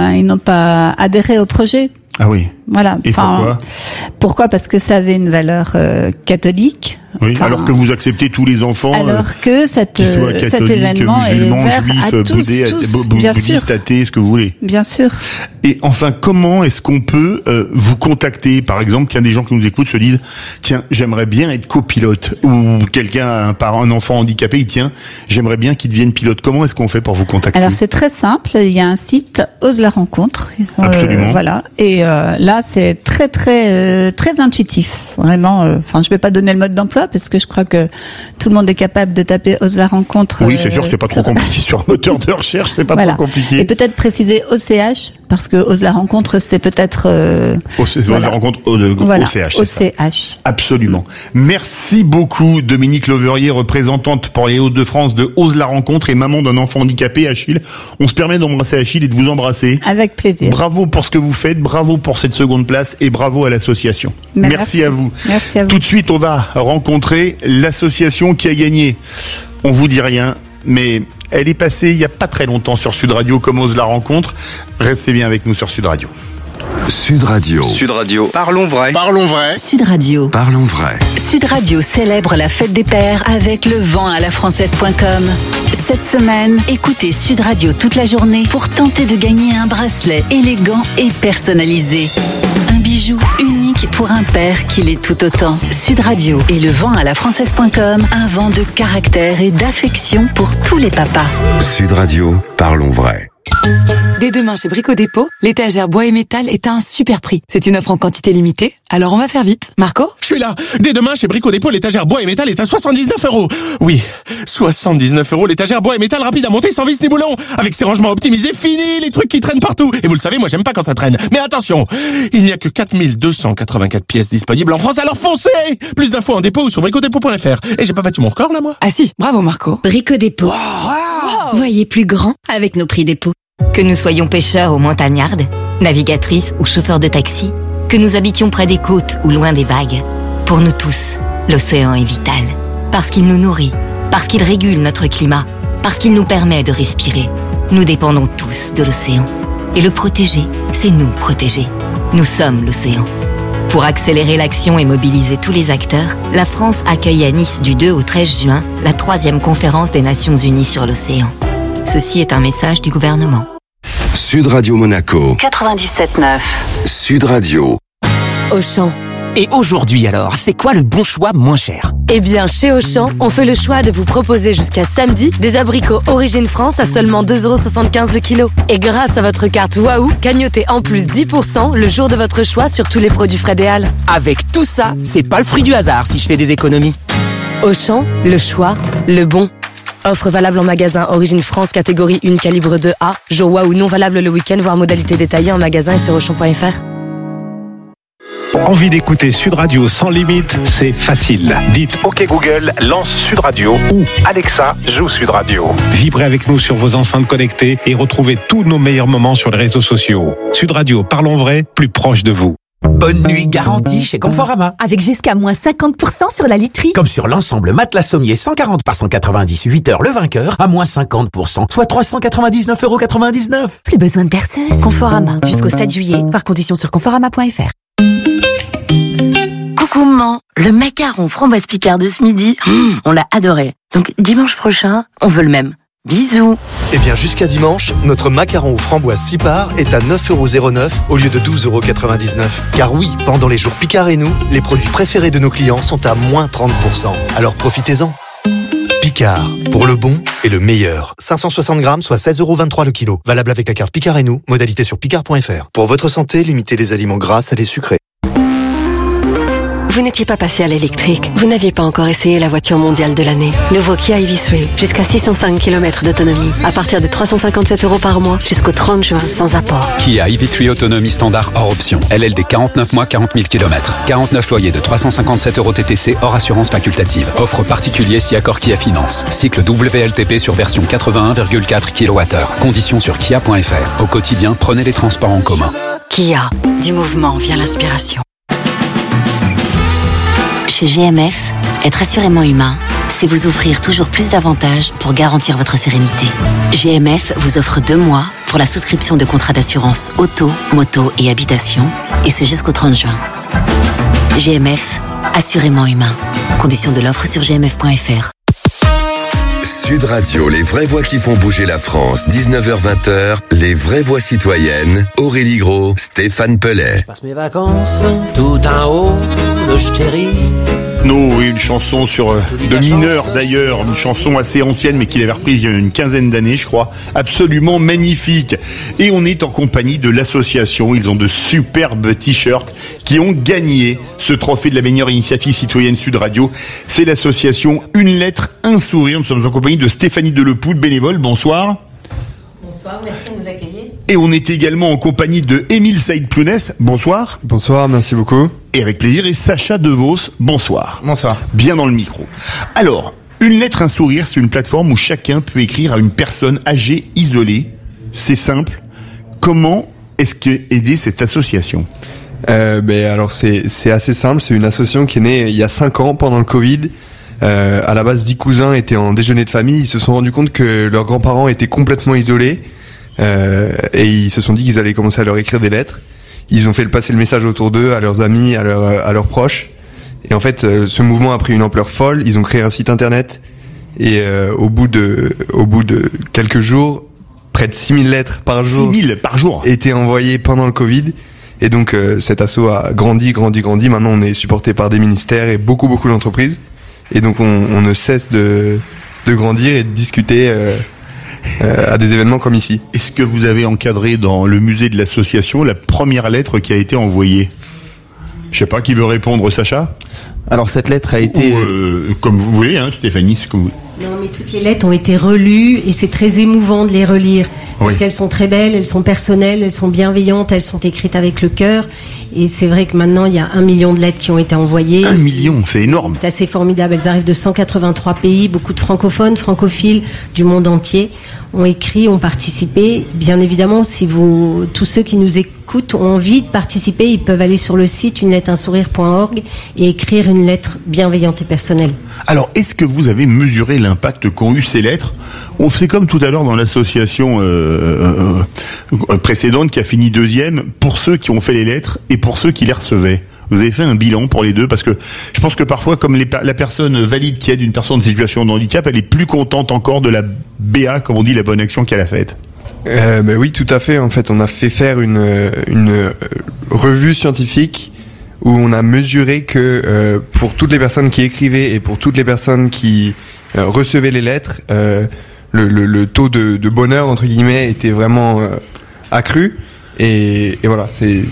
pas adhéré au projet. Ah oui. Voilà. Et pourquoi? Parce que ça avait une valeur catholique. Oui, alors que vous acceptez tous les enfants. Alors que cet événement musulmans, est ouvert juifs, à tous, bouddhistes, athées, ce que vous voulez. Bien sûr. Et enfin, comment est-ce qu'on peut vous contacter? Par exemple, qu'il y a des gens qui nous écoutent se disent, tiens, j'aimerais bien être copilote, ou quelqu'un, un enfant handicapé, tiens, j'aimerais bien qu'il devienne pilote. Comment est-ce qu'on fait pour vous contacter? Alors c'est très simple. Il y a un site Ose la rencontre. Absolument. Voilà. Et là, c'est très très très intuitif. Vraiment. Je vais pas donner le mode d'emploi parce que je crois que tout le monde est capable de taper Ose la rencontre. Oui, c'est sûr, c'est pas trop compliqué sur un moteur de recherche, c'est pas trop compliqué. Et peut-être préciser OCH parce que Ose la rencontre, c'est peut-être Ose la rencontre OCH. OCH. Absolument. Merci beaucoup, Dominique Loverier, représentante pour les Hauts-de-France de Ose la rencontre et maman d'un enfant handicapé, Achille. On se permet d'embrasser Achille et de vous embrasser. Avec plaisir. Bravo pour ce que vous faites, bravo pour cette seconde place et bravo à l'association. Merci à vous. Merci à vous. Tout de suite, on va rencontrer l'association qui a gagné. On vous dit rien, mais elle est passée il y a pas très longtemps sur Sud Radio comme Ose la rencontre. Restez bien avec nous sur Sud Radio. Sud Radio. Sud Radio. Parlons vrai. Parlons vrai. Sud Radio. Parlons vrai. Sud Radio célèbre la fête des pères avec le vent à la française.com. Cette semaine, écoutez Sud Radio toute la journée pour tenter de gagner un bracelet élégant et personnalisé. Un bijou unique pour un père qui l'est tout autant. Sud Radio et le vent à la française.com, un vent de caractère et d'affection pour tous les papas. Sud Radio, parlons vrai. Dès demain chez Brico Dépôt, l'étagère bois et métal est à un super prix. C'est une offre en quantité limitée, alors on va faire vite. Marco? Je suis là. Dès demain chez Brico Dépôt, l'étagère bois et métal est à 79 €. Oui, 79 € l'étagère bois et métal rapide à monter sans vis ni boulon. Avec ses rangements optimisés, fini les trucs qui traînent partout. Et vous le savez, moi j'aime pas quand ça traîne. Mais attention, il n'y a que 4284 pièces disponibles en France, alors foncez! Plus d'infos en dépôt ou sur bricodépôt.fr. Et j'ai pas battu mon record là, moi? Ah si, bravo Marco. Brico Dépôt. Wow. Voyez plus grand avec nos prix dépôt. Que nous soyons pêcheurs ou montagnardes, navigatrices ou chauffeurs de taxi, que nous habitions près des côtes ou loin des vagues, pour nous tous, l'océan est vital. Parce qu'il nous nourrit, parce qu'il régule notre climat, parce qu'il nous permet de respirer. Nous dépendons tous de l'océan. Et le protéger, c'est nous protéger. Nous sommes l'océan. Pour accélérer l'action et mobiliser tous les acteurs, la France accueille à Nice du 2 au 13 juin la 3e conférence des Nations Unies sur l'océan. Ceci est un message du gouvernement. Sud Radio Monaco. 97.9. Sud Radio. Auchan. Et aujourd'hui alors, c'est quoi le bon choix moins cher? Eh bien, chez Auchan, on fait le choix de vous proposer jusqu'à samedi des abricots Origine France à seulement 2,75 € le kilo. Et grâce à votre carte Waouh, gagnotez en plus 10% le jour de votre choix sur tous les produits Frédéal. Avec tout ça, c'est pas le fruit du hasard si je fais des économies. Auchan, le choix, le bon. Offre valable en magasin Origine France catégorie 1 calibre 2A. Jour Waouh non valable le week-end, voire modalité détaillée en magasin et sur Auchan.fr. Envie d'écouter Sud Radio sans limite? C'est facile. Dites OK Google, lance Sud Radio ou Alexa, joue Sud Radio. Vibrez avec nous sur vos enceintes connectées et retrouvez tous nos meilleurs moments sur les réseaux sociaux. Sud Radio, parlons vrai, plus proche de vous. Bonne nuit garantie chez Conforama. Avec jusqu'à moins 50% sur la literie. Comme sur l'ensemble matelas sommier 140 par 190, 8 heures le vainqueur, à moins 50%, soit 399,99 €. Plus besoin de perceuse. Conforama. Jusqu'au 7 juillet. Voir conditions sur conforama.fr. Coucou maman, le macaron framboise Picard de ce midi, on l'a adoré. Donc dimanche prochain, on veut le même. Bisous. Eh bien, jusqu'à dimanche, notre macaron aux framboises 6 parts est à 9,09 € au lieu de 12,99 €. Car oui, pendant les jours Picard et nous, les produits préférés de nos clients sont à moins 30%. Alors profitez-en. Picard, pour le bon et le meilleur. 560 grammes, soit 16,23 € le kilo. Valable avec la carte Picard et nous. Modalité sur picard.fr. Pour votre santé, limitez les aliments gras, salés, sucrés. Vous n'étiez pas passé à l'électrique. Vous n'aviez pas encore essayé la voiture mondiale de l'année. Nouveau Kia EV3, jusqu'à 605 km d'autonomie. À partir de 357 € par mois, jusqu'au 30 juin, sans apport. Kia EV3 autonomie standard hors option. LLD 49 mois, 40 000 km. 49 loyers de 357 € TTC hors assurance facultative. Offre particulier si accord Kia Finance. Cycle WLTP sur version 81,4 kWh. Conditions sur kia.fr. Au quotidien, prenez les transports en commun. Kia, du mouvement vient l'inspiration. Chez GMF, être assurément humain, c'est vous offrir toujours plus d'avantages pour garantir votre sérénité. GMF vous offre 2 mois pour la souscription de contrats d'assurance auto, moto et habitation, et ce jusqu'au 30 juin. GMF, assurément humain. Conditions de l'offre sur gmf.fr. Sud Radio, les vraies voix qui font bouger la France, 19h-20h, les vraies voix citoyennes, Aurélie Gros, Stéphane Pellet. Je passe mes vacances tout en haut de Chéri. Oui, une chanson de Mineur d'ailleurs, une chanson assez ancienne mais qu'il avait reprise il y a une quinzaine d'années je crois, absolument magnifique. Et on est en compagnie de l'association, ils ont de superbes t-shirts qui ont gagné ce trophée de la meilleure initiative citoyenne Sud Radio. C'est l'association Une lettre, un sourire. Nous sommes en compagnie de Stéphanie Delepoule, bénévole, bonsoir. Bonsoir, merci de nous accueillir. Et on est également en compagnie de Émile Saïd-Plounès, bonsoir. Bonsoir, merci beaucoup. Et avec plaisir, et Sacha Devos, bonsoir. Bonsoir. Bien dans le micro. Alors, Une lettre, un sourire, c'est une plateforme où chacun peut écrire à une personne âgée, isolée. C'est simple. Comment est-ce qu'aider cette association ? Alors c'est assez simple, c'est une association qui est née il y a 5 ans pendant le Covid. À la base, 10 cousins étaient en déjeuner de famille, ils se sont rendus compte que leurs grands-parents étaient complètement isolés et ils se sont dit qu'ils allaient commencer à leur écrire des lettres. Ils ont fait passer le message autour d'eux, à leurs amis, à leurs proches. Et en fait, ce mouvement a pris une ampleur folle. Ils ont créé un site internet et au bout de quelques jours, près de 6000 lettres par jour. 6000 par jour étaient envoyées pendant le Covid. Et donc cet asso a grandi. Maintenant, on est supporté par des ministères et beaucoup d'entreprises. Et donc on ne cesse de grandir et de discuter à des événements comme ici. Est-ce que vous avez encadré dans le musée de l'association la première lettre qui a été envoyée ? Je sais pas, qui veut répondre, Sacha ? Alors cette lettre a été... comme vous voulez, hein, Stéphanie, c'est comme vous... Non, mais toutes les lettres ont été relues et c'est très émouvant de les relire. Parce qu'elles sont très belles, elles sont personnelles, elles sont bienveillantes, elles sont écrites avec le cœur. Et c'est vrai que maintenant, il y a 1 million de lettres qui ont été envoyées. 1 million, c'est énorme. C'est assez formidable. Elles arrivent de 183 pays, beaucoup de francophones, francophiles du monde entier ont écrit, ont participé. Bien évidemment, si tous ceux qui nous écoutent ont envie de participer, ils peuvent aller sur le site unelettreinsourire.org et écrire une lettre bienveillante et personnelle. Alors, est-ce que vous avez mesuré l'impact qu'ont eu ces lettres ? On fait comme tout à l'heure dans l'association précédente qui a fini 2e, pour ceux qui ont fait les lettres et pour ceux qui les recevaient. Vous avez fait un bilan pour les deux, parce que je pense que parfois, comme la personne valide qui aide une personne en situation de handicap, elle est plus contente encore de la BA, comme on dit, la bonne action qu'elle a faite. Oui, tout à fait. En fait, on a fait faire une revue scientifique où on a mesuré que pour toutes les personnes qui écrivaient et pour toutes les personnes qui recevaient les lettres, le taux de bonheur entre guillemets était vraiment accru. Et voilà, c'est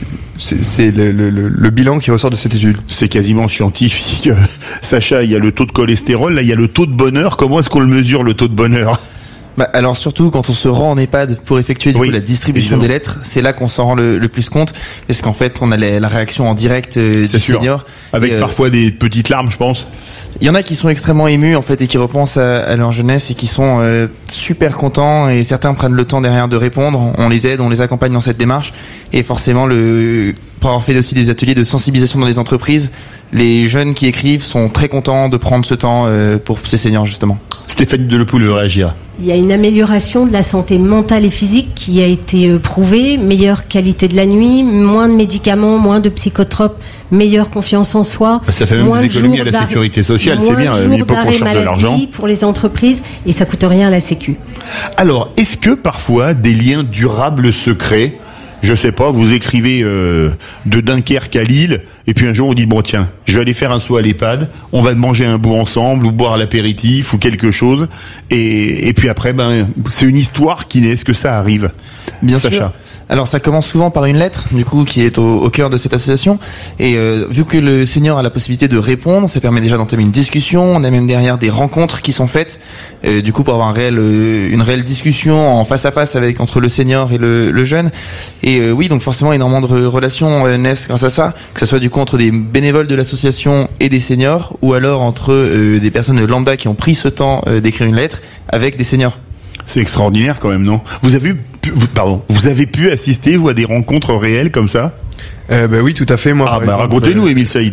le bilan qui ressort de cette étude. C'est quasiment scientifique. Sacha, il y a le taux de cholestérol, là il y a le taux de bonheur. Comment est-ce qu'on le mesure, le taux de bonheur ? Alors surtout quand on se rend en EHPAD pour effectuer du coup, la distribution des lettres, c'est là qu'on s'en rend le plus compte, parce qu'en fait on a la réaction en direct du senior. Avec parfois des petites larmes, je pense. Il y en a qui sont extrêmement émus en fait et qui repensent à leur jeunesse et qui sont super contents, et certains prennent le temps derrière de répondre. On les aide, on les accompagne dans cette démarche, et forcément pour avoir fait aussi des ateliers de sensibilisation dans les entreprises, les jeunes qui écrivent sont très contents de prendre ce temps pour ces seniors justement. Stéphanie Delepoule veut réagir. Il y a une amélioration de la santé mentale et physique qui a été prouvée, meilleure qualité de la nuit, moins de médicaments, moins de psychotropes, meilleure confiance en soi. Ça fait même des économies à la sécurité sociale, c'est bien, il faut qu'on cherche de l'argent. Pour les entreprises, et ça coûte rien à la Sécu. Alors, est-ce que parfois des liens durables se créent ? Je sais pas, vous écrivez de Dunkerque à Lille, et puis un jour on dit bon tiens, je vais aller faire un saut à l'EHPAD, on va manger un bout ensemble, ou boire l'apéritif, ou quelque chose, et puis après c'est une histoire qui naît. Est-ce que ça arrive ? Bien Sacha. sûr. Alors ça commence souvent par une lettre, du coup, qui est au cœur de cette association. Et vu que le senior a la possibilité de répondre, ça permet déjà d'entamer une discussion. On a même derrière des rencontres qui sont faites, du coup, pour avoir une réelle discussion en face à face entre le senior et le jeune. Et oui, donc forcément, énormément de relations naissent grâce à ça, que ce soit du coup entre des bénévoles de l'association et des seniors, ou alors entre des personnes lambda qui ont pris ce temps d'écrire une lettre avec des seniors. C'est extraordinaire quand même, non ? Vous avez pu assister, vous, à des rencontres réelles comme ça ? Oui, tout à fait. Moi, par exemple, racontez-nous, Émile Saïd.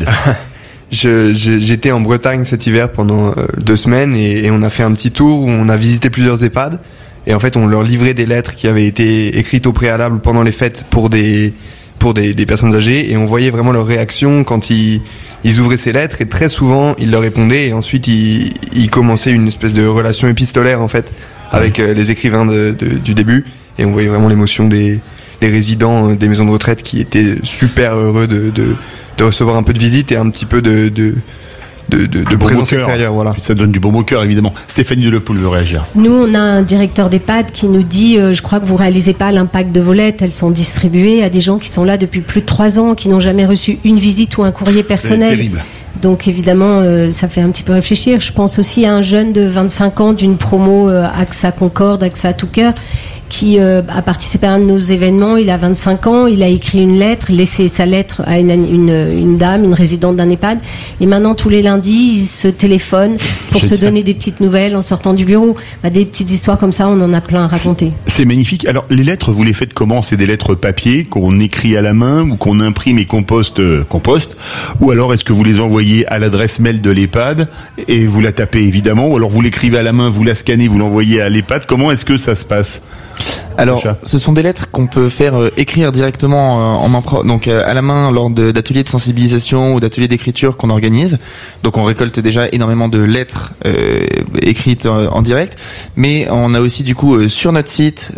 J'étais en Bretagne cet hiver pendant 2 semaines, et on a fait un petit tour où on a visité plusieurs EHPAD, et en fait on leur livrait des lettres qui avaient été écrites au préalable pendant les fêtes pour des personnes âgées, et on voyait vraiment leur réaction quand ils ouvraient ces lettres, et très souvent ils leur répondaient, et ensuite ils commençaient une espèce de relation épistolaire en fait avec les écrivains du début, et on voyait vraiment l'émotion des résidents des maisons de retraite qui étaient super heureux de recevoir un peu de visite et un petit peu de présence extérieure, voilà. Ça donne du baume au cœur, évidemment. Stéphanie Delepoule veut réagir. Nous, on a un directeur d'EHPAD qui nous dit je crois que vous réalisez pas l'impact de vos lettres, elles sont distribuées à des gens qui sont là depuis plus de 3 ans, qui n'ont jamais reçu une visite ou un courrier personnel. C'est terrible. Donc évidemment, ça fait un petit peu réfléchir. Je pense aussi à un jeune de 25 ans d'une promo AXA Concorde, AXA Tout Cœur, qui a participé à un de nos événements. Il a 25 ans, il a écrit une lettre, laissé sa lettre à une dame, une résidente d'un EHPAD, et maintenant tous les lundis il se téléphone pour se donner des petites nouvelles en sortant du bureau. Des petites histoires comme ça, on en a plein à raconter. C'est magnifique. Alors les lettres, vous les faites comment ? C'est des lettres papier qu'on écrit à la main, ou qu'on imprime et qu'on poste, ou alors est-ce que vous les envoyez à l'adresse mail de l'EHPAD et vous la tapez évidemment, ou alors vous l'écrivez à la main, vous la scannez, vous l'envoyez à l'EHPAD? Comment est-ce que ça se passe ? Alors, ce sont des lettres qu'on peut faire écrire directement en main propre, donc à la main lors d'ateliers de sensibilisation ou d'ateliers d'écriture qu'on organise. Donc on récolte déjà énormément de lettres écrites en direct, mais on a aussi du coup sur notre site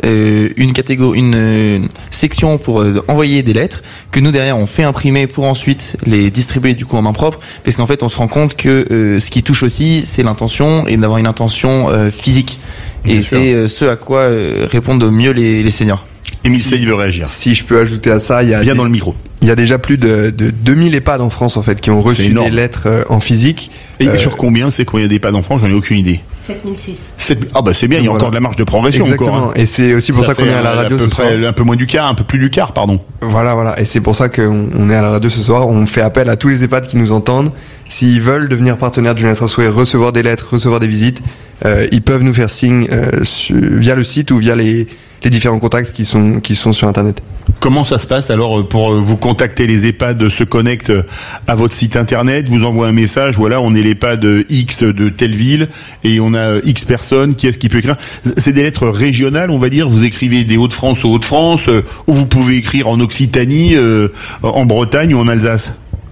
une section pour envoyer des lettres que nous derrière on fait imprimer pour ensuite les distribuer du coup en main propre, parce qu'en fait on se rend compte que ce qui touche aussi c'est l'intention, et d'avoir une intention physique. Et c'est ce à quoi répondent au mieux les seniors. Émile Saïd veut réagir. Si je peux ajouter à ça, Viens dans le micro. Il y a déjà plus de 2000 EHPAD en France en fait qui ont reçu des lettres en physique. Et sur combien d'EHPAD en France ? J'en ai aucune idée. 7006. Ah bah c'est bien, il y a encore de la marge de progression. Exactement. Encore, hein. Et c'est aussi pour ça qu'on est à la radio ce soir. Un peu moins du quart, un peu plus du quart, pardon. Voilà. Et c'est pour ça qu'on est à la radio ce soir. On fait appel à tous les EHPAD qui nous entendent. S'ils veulent devenir partenaires d'une lettre à souhait, recevoir des lettres, recevoir des visites, ils peuvent nous faire signe via le site ou via les différents contacts qui sont sur Internet. Comment ça se passe alors pour vous contacter? Les EHPAD se connectent à votre site internet, vous envoient un message, voilà, on est l'EHPAD X de telle ville et on a X personnes, qui est-ce qui peut écrire? C'est des lettres régionales, on va dire, vous écrivez des Hauts-de-France aux Hauts-de-France, ou vous pouvez écrire en Occitanie, en Bretagne ou en Alsace?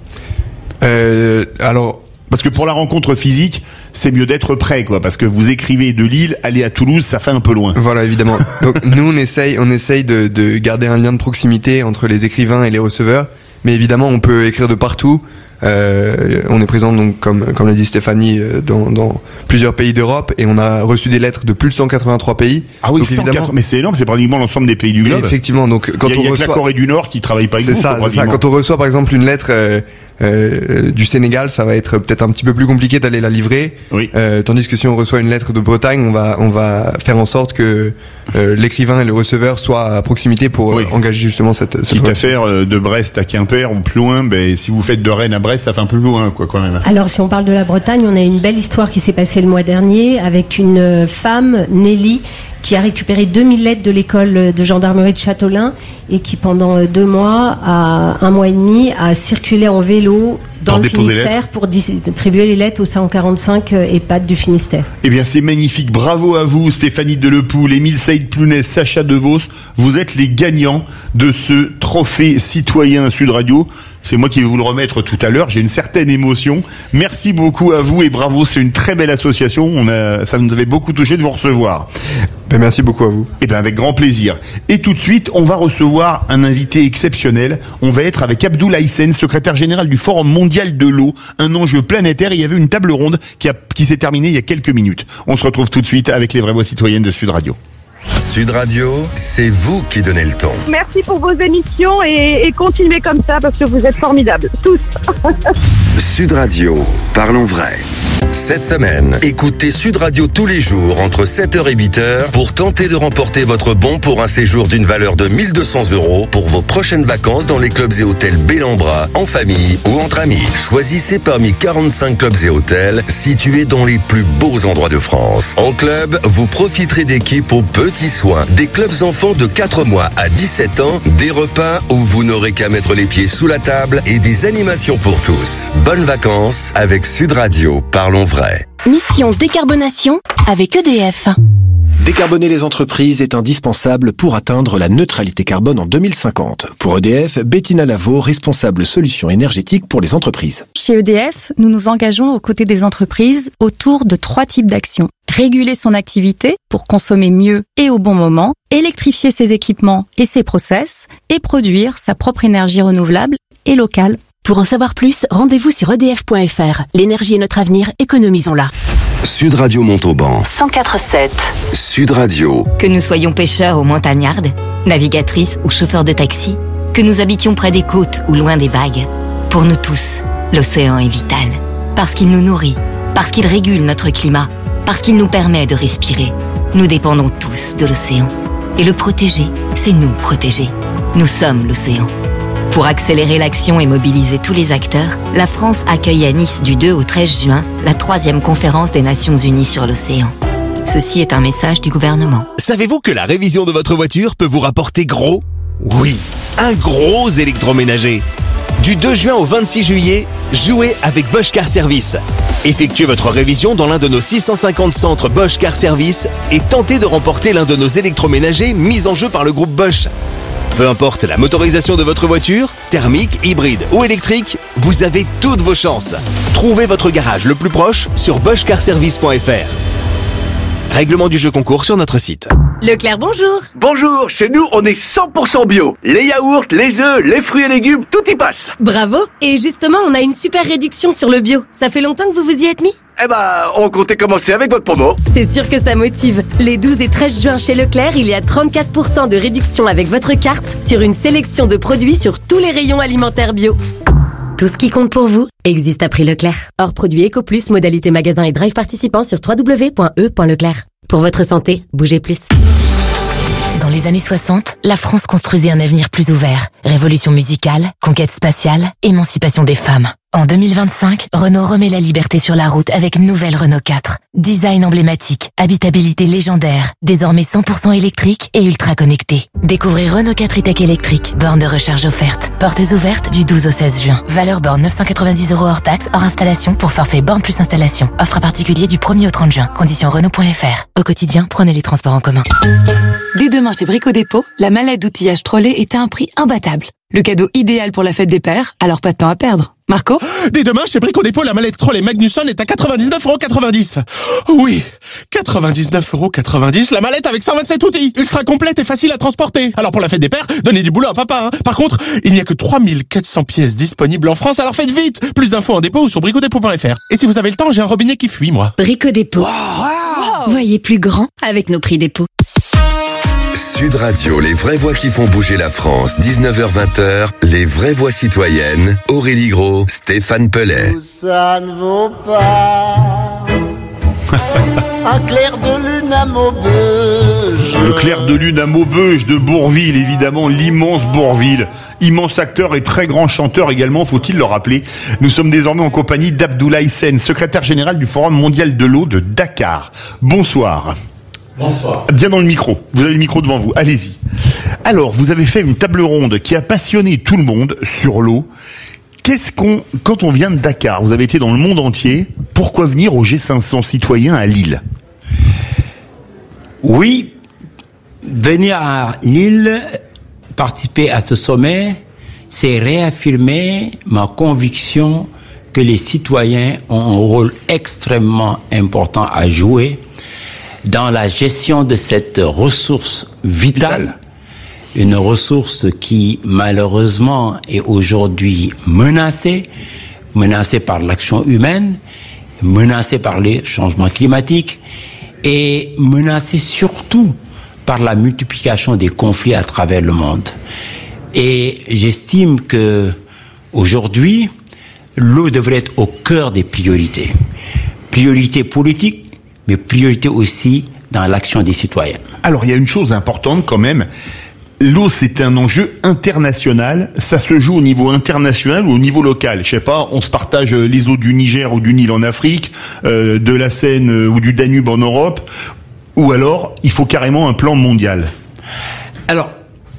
Alors, parce que pour la rencontre physique, c'est mieux d'être prêt, quoi, parce que vous écrivez de Lille, aller à Toulouse, ça fait un peu loin. Voilà, évidemment. Donc nous, on essaye de garder un lien de proximité entre les écrivains et les receveurs, mais évidemment on peut écrire de partout. On est présent donc comme l'a dit Stéphanie dans plusieurs pays d'Europe et on a reçu des lettres de plus de 183 pays. Ah oui, donc, évidemment, mais c'est énorme, c'est pratiquement l'ensemble des pays du globe. Effectivement, donc quand il y a reçoit que la Corée du Nord qui travaille pas avec vous. C'est ça. Quand on reçoit par exemple une lettre du Sénégal, ça va être peut-être un petit peu plus compliqué d'aller la livrer. Oui. Tandis que si on reçoit une lettre de Bretagne, on va faire en sorte que l'écrivain et le receveur soient à proximité pour engager justement cette quitte à faire de Brest à Quimper ou plus loin, si vous faites de Rennes à Brest, ça fait un peu plus loin quand même. Alors si on parle de la Bretagne, on a une belle histoire qui s'est passée le mois dernier avec une femme, Nelly, qui a récupéré 2000 lettres de l'école de gendarmerie de Châteaulin et qui pendant 2 mois, à 1 mois et demi, a circulé en vélo dans le Finistère pour distribuer les lettres aux 145 EHPAD du Finistère. Eh bien, c'est magnifique. Bravo à vous, Stéphanie Delepoule, Émile Saïd-Plounès, Sacha Devos. Vous êtes les gagnants de ce trophée citoyen Sud Radio. C'est moi qui vais vous le remettre tout à l'heure. J'ai une certaine émotion. Merci beaucoup à vous et bravo. C'est une très belle association. Ça nous avait beaucoup touché de vous recevoir. Merci beaucoup à vous. Eh bien, avec grand plaisir. Et tout de suite, on va recevoir un invité exceptionnel. On va être avec Abdoul Hayssen, secrétaire général du Forum mondial de l'eau, un enjeu planétaire. Il y avait une table ronde qui s'est terminée il y a quelques minutes. On se retrouve tout de suite avec les vraies voix citoyennes de Sud Radio. Sud Radio, c'est vous qui donnez le ton. Merci pour vos émissions et continuez comme ça parce que vous êtes formidables, tous. Sud Radio, parlons vrai. Cette semaine, écoutez Sud Radio tous les jours entre 7h et 8h pour tenter de remporter votre bon pour un séjour d'une valeur de 1 200 € pour vos prochaines vacances dans les clubs et hôtels Bellambra, en famille ou entre amis. Choisissez parmi 45 clubs et hôtels situés dans les plus beaux endroits de France. En club, vous profiterez d'équipes aux petits soins, des clubs enfants de 4 mois à 17 ans, des repas où vous n'aurez qu'à mettre les pieds sous la table et des animations pour tous. Bonnes vacances avec Sud Radio, parlons vrai. Mission décarbonation avec EDF. Décarboner les entreprises est indispensable pour atteindre la neutralité carbone en 2050. Pour EDF, Bettina Lavaux, responsable solutions énergétiques pour les entreprises. Chez EDF, nous nous engageons aux côtés des entreprises autour de 3 types d'actions. Réguler son activité pour consommer mieux et au bon moment, électrifier ses équipements et ses process, et produire sa propre énergie renouvelable et locale. Pour en savoir plus, rendez-vous sur edf.fr. L'énergie est notre avenir, économisons-la. Sud Radio Montauban 104.7. Sud Radio. Que nous soyons pêcheurs ou montagnardes, navigatrices ou chauffeurs de taxi, que nous habitions près des côtes ou loin des vagues, pour nous tous, l'océan est vital. Parce qu'il nous nourrit, parce qu'il régule notre climat, parce qu'il nous permet de respirer. Nous dépendons tous de l'océan. Et le protéger, c'est nous protéger. Nous sommes l'océan. Pour accélérer l'action et mobiliser tous les acteurs, la France accueille à Nice du 2 au 13 juin la 3e conférence des Nations Unies sur l'océan. Ceci est un message du gouvernement. Savez-vous que la révision de votre voiture peut vous rapporter gros ? Oui, un gros électroménager. Du 2 juin au 26 juillet, jouez avec Bosch Car Service. Effectuez votre révision dans l'un de nos 650 centres Bosch Car Service et tentez de remporter l'un de nos électroménagers mis en jeu par le groupe Bosch. Peu importe la motorisation de votre voiture, thermique, hybride ou électrique, vous avez toutes vos chances. Trouvez votre garage le plus proche sur boschcarservice.fr. Règlement du jeu concours sur notre site. Leclerc, bonjour. Bonjour, chez nous on est 100% bio. Les yaourts, les œufs, les fruits et légumes, tout y passe. Bravo. Et justement, on a une super réduction sur le bio. Ça fait longtemps que vous vous y êtes mis ? Eh ben, on comptait commencer avec votre promo. C'est sûr que ça motive. Les 12 et 13 juin chez Leclerc, il y a 34% de réduction avec votre carte sur une sélection de produits sur tous les rayons alimentaires bio. Tout ce qui compte pour vous existe à prix Leclerc. Hors produit EcoPlus, modalité magasin et drive participant sur www.e.leclerc. Pour votre santé, bougez plus. Dans les années 60, la France construisait un avenir plus ouvert. Révolution musicale, conquête spatiale, émancipation des femmes. En 2025, Renault remet la liberté sur la route avec une nouvelle Renault 4. Design emblématique, habitabilité légendaire, désormais 100% électrique et ultra connecté. Découvrez Renault 4 e-Tech électrique, borne de recharge offerte. Portes ouvertes du 12 au 16 juin. Valeur borne 990 € hors taxe, hors installation pour forfait borne plus installation. Offre à particulier du 1er au 30 juin. Conditions Renault.fr. Au quotidien, prenez les transports en commun. Dès demain chez Brico Dépôt, la mallette d'outillage Trolley est à un prix imbattable. Le cadeau idéal pour la fête des pères, alors pas de temps à perdre. Marco? Dès demain, chez Brico Dépôt, la mallette Troll et Magnusson est à 99,90 €. Oui, 99,90 €, la mallette avec 127 outils, ultra complète et facile à transporter. Alors pour la fête des pères, donnez du boulot à papa, hein. Par contre, il n'y a que 3400 pièces disponibles en France, alors faites vite. Plus d'infos en dépôt ou sur bricodépôt.fr. Et si vous avez le temps, j'ai un robinet qui fuit, moi. Brico Dépôt. Wow. Voyez plus grand avec nos prix dépôt. Sud Radio, les vraies voix qui font bouger la France, 19h-20h, les vraies voix citoyennes, Aurélie Gros, Stéphane Pellet. Ça ne vaut pas un clair de lune à Maubeuge. Le clair de lune à Maubeuge de Bourvil, évidemment, l'immense Bourvil. Immense acteur et très grand chanteur également, faut-il le rappeler. Nous sommes désormais en compagnie d'Abdoulaye Sène, secrétaire général du Forum mondial de l'eau de Dakar. Bonsoir. Bonsoir. Bien dans le micro. Vous avez le micro devant vous. Allez-y. Alors, vous avez fait une table ronde qui a passionné tout le monde sur l'eau. Quand on vient de Dakar, vous avez été dans le monde entier, pourquoi venir au G500 citoyens à Lille? Oui, venir à Lille, participer à ce sommet, c'est réaffirmer ma conviction que les citoyens ont un rôle extrêmement important à jouer dans la gestion de cette ressource vitale, une ressource qui malheureusement est aujourd'hui menacée par l'action humaine, menacée par les changements climatiques et menacée surtout par la multiplication des conflits à travers le monde. Et j'estime que aujourd'hui, l'eau devrait être au cœur des priorités. Priorités politiques, mais priorité aussi dans l'action des citoyens. Alors, il y a une chose importante quand même. L'eau, c'est un enjeu international. Ça se joue au niveau international ou au niveau local. Je sais pas, on se partage les eaux du Niger ou du Nil en Afrique, de la Seine ou du Danube en Europe. Ou alors, il faut carrément un plan mondial. Alors,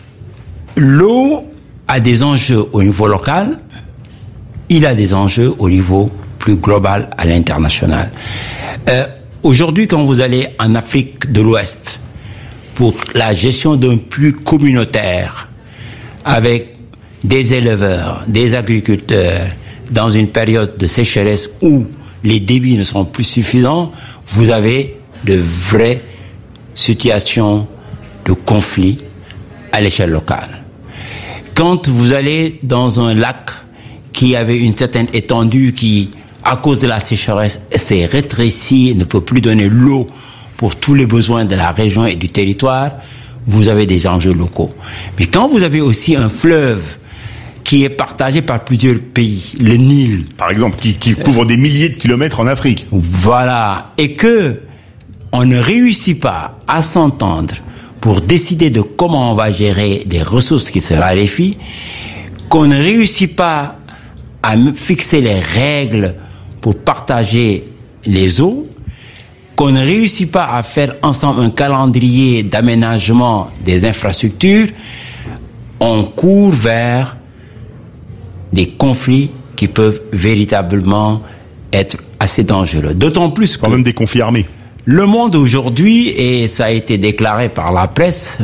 l'eau a des enjeux au niveau local. Il a des enjeux au niveau plus global à l'international. Aujourd'hui, quand vous allez en Afrique de l'Ouest pour la gestion d'un puits communautaire avec des éleveurs, des agriculteurs, dans une période de sécheresse où les débits ne sont plus suffisants, vous avez de vraies situations de conflit à l'échelle locale. Quand vous allez dans un lac qui avait une certaine étendue qui, à cause de la sécheresse, s'est rétréci, ne peut plus donner l'eau pour tous les besoins de la région et du territoire, vous avez des enjeux locaux. Mais quand vous avez aussi un fleuve qui est partagé par plusieurs pays, le Nil, par exemple, qui couvre des milliers de kilomètres en Afrique. Voilà. Et que on ne réussit pas à s'entendre pour décider de comment on va gérer des ressources qui se raréfient, qu'on ne réussit pas à fixer les règles pour partager les eaux, qu'on ne réussit pas à faire ensemble un calendrier d'aménagement des infrastructures, on court vers des conflits qui peuvent véritablement être assez dangereux. D'autant plus que... Quand même des conflits armés. Le monde aujourd'hui, et ça a été déclaré par la presse,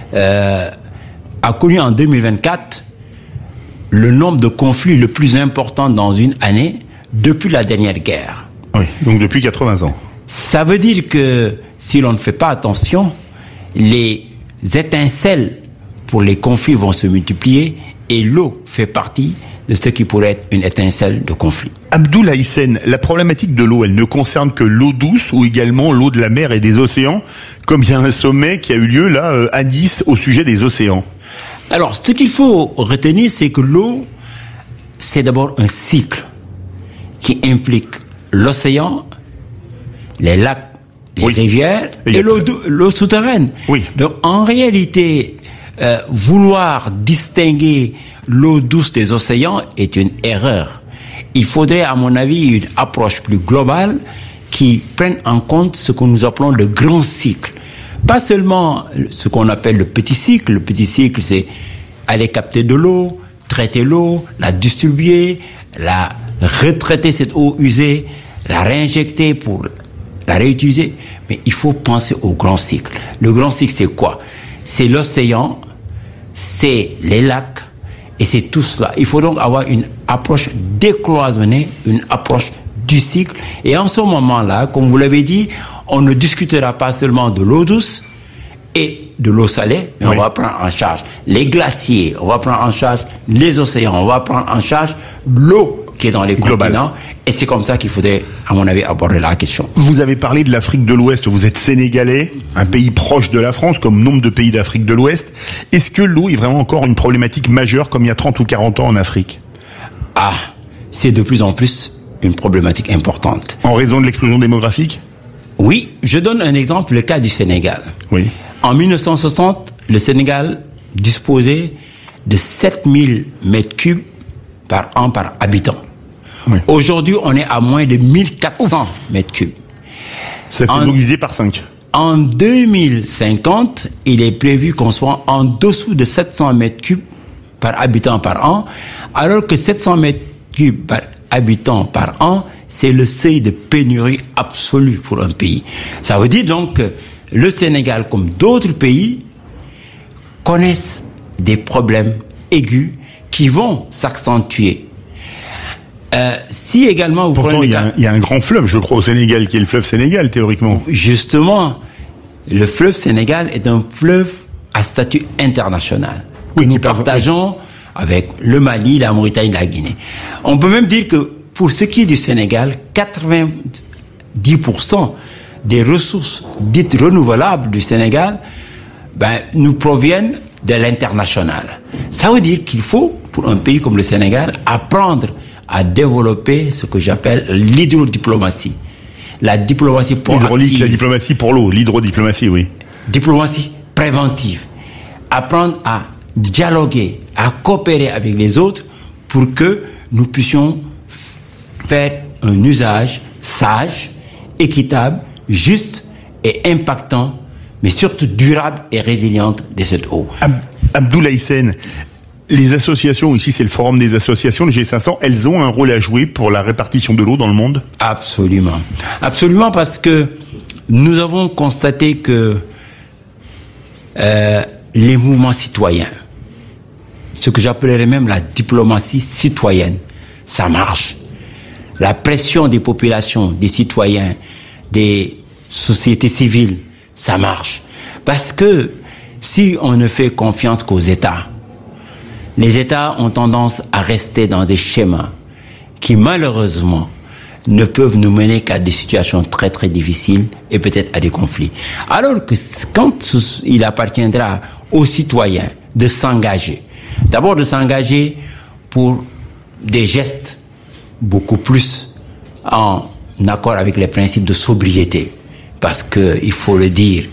a connu en 2024 le nombre de conflits le plus important dans une année depuis la dernière guerre. Oui, donc depuis 80 ans. Ça veut dire que si l'on ne fait pas attention, les étincelles pour les conflits vont se multiplier et l'eau fait partie de ce qui pourrait être une étincelle de conflit. Abdoulaye Sène, la problématique de l'eau, elle ne concerne que l'eau douce ou également l'eau de la mer et des océans, comme il y a un sommet qui a eu lieu là à Nice au sujet des océans. Alors, ce qu'il faut retenir, c'est que l'eau, c'est d'abord un cycle qui implique l'océan, les lacs, les rivières et l'eau souterraine. Oui. Donc, en réalité, vouloir distinguer l'eau douce des océans est une erreur. Il faudrait, à mon avis, une approche plus globale qui prenne en compte ce que nous appelons le grand cycle. Pas seulement ce qu'on appelle le petit cycle. Le petit cycle, c'est aller capter de l'eau, traiter l'eau, la distribuer, la retraiter cette eau usée, la réinjecter pour la réutiliser. Mais il faut penser au grand cycle. Le grand cycle, c'est quoi? C'est l'océan, c'est les lacs Et c'est tout cela. Il faut donc avoir une approche décloisonnée, une approche du cycle. Et en ce moment-là, comme vous l'avez dit, on ne discutera pas seulement de l'eau douce et de l'eau salée, mais on va prendre en charge les glaciers, on va prendre en charge les océans, on va prendre en charge l'eau qui est dans les continents. Et c'est comme ça qu'il faudrait, à mon avis, aborder la question. Vous avez parlé de l'Afrique de l'Ouest, vous êtes sénégalais, un pays proche de la France, comme nombre de pays d'Afrique de l'Ouest. Est-ce que l'eau est vraiment encore une problématique majeure comme il y a 30 ou 40 ans en Afrique? Ah, c'est de plus en plus une problématique importante. En raison de l'explosion démographique? Oui, je donne un exemple, le cas du Sénégal. Oui. En 1960, le Sénégal disposait de 7000 mètres cubes par an par habitant. Oui. Aujourd'hui, on est à moins de 1400 mètres cubes. Ça fait diviser par 5. En 2050, il est prévu qu'on soit en dessous de 700 mètres cubes par habitant par an, alors que 700 mètres cubes par habitant par an, c'est le seuil de pénurie absolue pour un pays. Ça veut dire donc que le Sénégal, comme d'autres pays, connaissent des problèmes aigus qui vont s'accentuer. Si également vous prenez il y a un grand fleuve, je crois, au Sénégal, qui est le fleuve Sénégal, théoriquement. Justement, le fleuve Sénégal est un fleuve à statut international que nous partageons avec le Mali, la Mauritanie, la Guinée. On peut même dire que pour ce qui est du Sénégal, 90% des ressources dites renouvelables du Sénégal nous proviennent de l'international. Ça veut dire qu'il faut, pour un pays comme le Sénégal, apprendre à développer ce que j'appelle l'hydrodiplomatie. La diplomatie proactive. L'hydraulique, la diplomatie pour l'eau, l'hydrodiplomatie, oui. Diplomatie préventive. Apprendre à dialoguer, à coopérer avec les autres pour que nous puissions faire un usage sage, équitable, juste et impactant, mais surtout durable et résiliente de cette eau. Abdoulaye Sène, les associations, ici c'est le forum des associations, le G500, elles ont un rôle à jouer pour la répartition de l'eau dans le monde? Absolument. Absolument, parce que nous avons constaté que les mouvements citoyens, ce que j'appellerais même la diplomatie citoyenne, ça marche. La pression des populations, des citoyens, des sociétés civiles, ça marche. Parce que si on ne fait confiance qu'aux États, les États ont tendance à rester dans des schémas qui malheureusement ne peuvent nous mener qu'à des situations très très difficiles et peut-être à des conflits. Alors que quand il appartiendra aux citoyens de s'engager, d'abord de s'engager pour des gestes beaucoup plus en accord avec les principes de sobriété, parce que il faut le dire,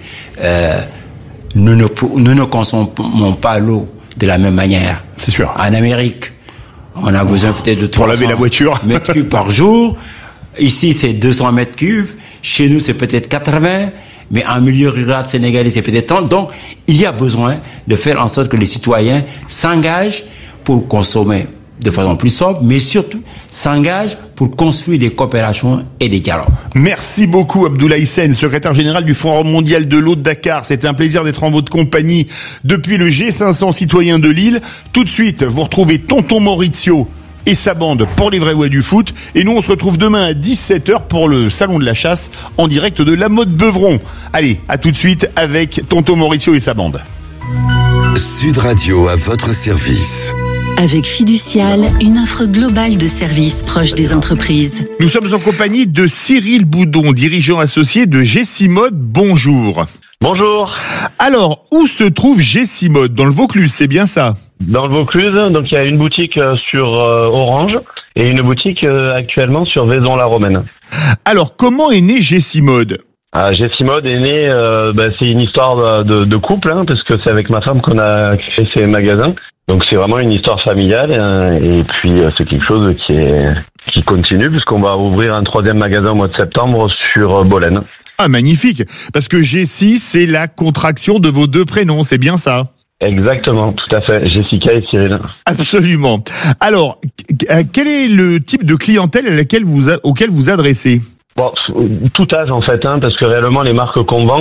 nous ne consommons pas l'eau de la même manière. C'est sûr. En Amérique, on a besoin peut-être de 300 pour laver la voiture. mètres cubes par jour. Ici, c'est 200 mètres cubes. Chez nous, c'est peut-être 80. Mais en milieu rural sénégalais, c'est peut-être 30. Donc, il y a besoin de faire en sorte que les citoyens s'engagent pour consommer de façon plus sobre, mais surtout s'engagent pour construire des coopérations et des dialogues. Merci beaucoup Abdoulaye Sène, secrétaire général du Forum mondial de l'eau de Dakar. C'était un plaisir d'être en votre compagnie depuis le G500 citoyen de Lille. Tout de suite, vous retrouvez Tonton Maurizio et sa bande pour les vrais ouais du foot. Et nous, on se retrouve demain à 17h pour le Salon de la Chasse en direct de la Motte Beuvron. Allez, à tout de suite avec Tonton Maurizio et sa bande. Sud Radio à votre service. Avec Fiducial, une offre globale de services proches des entreprises. Nous sommes en compagnie de Cyril Boudon, dirigeant associé de Gessimode. Bonjour. Bonjour. Alors, où se trouve Gessimode? Dans le Vaucluse, c'est bien ça? Dans le Vaucluse, donc il y a une boutique sur Orange et une boutique actuellement sur Vaison-la-Romaine. Alors, comment est né Gessimode? Gessimode est né, c'est une histoire de couple, parce que c'est avec ma femme qu'on a créé ces magasins. Donc c'est vraiment une histoire familiale, et puis c'est quelque chose qui continue, puisqu'on va ouvrir un 3e magasin au mois de septembre sur Bolène. Ah, magnifique. Parce que Jessie, c'est la contraction de vos deux prénoms, c'est bien ça? Exactement, tout à fait. Jessica et Cyril. Absolument. Alors, quel est le type de clientèle auquel vous adressez? Bon, tout âge en fait, parce que réellement les marques qu'on vend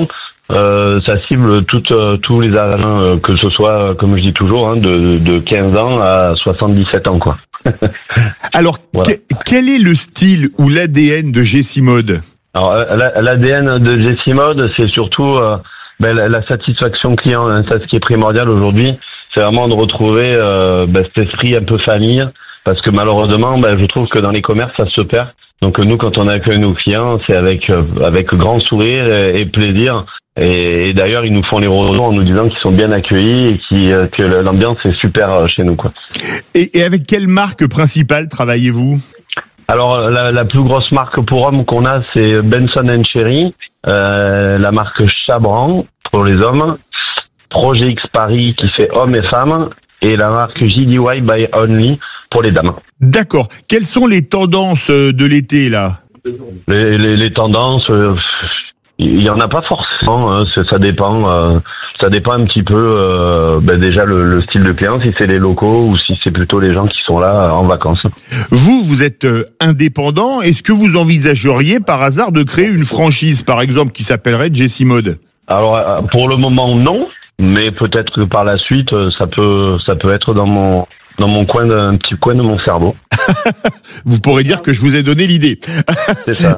ça cible tous les agents, que ce soit, comme je dis toujours, de 15 ans à 77 ans, quoi. Alors, Voilà. quel est le style ou l'ADN de Gessimode? Alors, l'ADN de Gessimode, c'est surtout la satisfaction client. Hein, ça, ce qui est primordial aujourd'hui, c'est vraiment de retrouver cet esprit un peu famille, parce que malheureusement, je trouve que dans les commerces, ça se perd. Donc nous, quand on accueille nos clients, c'est avec grand sourire et plaisir. Et d'ailleurs, ils nous font les retours en nous disant qu'ils sont bien accueillis et que l'ambiance est super chez nous, quoi. Et avec quelle marque principale travaillez-vous? Alors, la plus grosse marque pour hommes qu'on a, c'est Benson & Cherry, la marque Chabran pour les hommes, Projet X Paris qui fait hommes et femmes, et la marque JDY by Only pour les dames. D'accord. Quelles sont les tendances de l'été, là? Les tendances, il y en a pas forcément, hein, ça dépend. Ça dépend un petit peu déjà le style de client, si c'est les locaux ou si c'est plutôt les gens qui sont là en vacances. Vous êtes indépendant. Est-ce que vous envisageriez par hasard de créer une franchise, par exemple, qui s'appellerait Gessimode? Alors pour le moment non, mais peut-être que par la suite ça peut être dans mon coin, un petit coin de mon cerveau. Vous pourrez dire que je vous ai donné l'idée. C'est ça.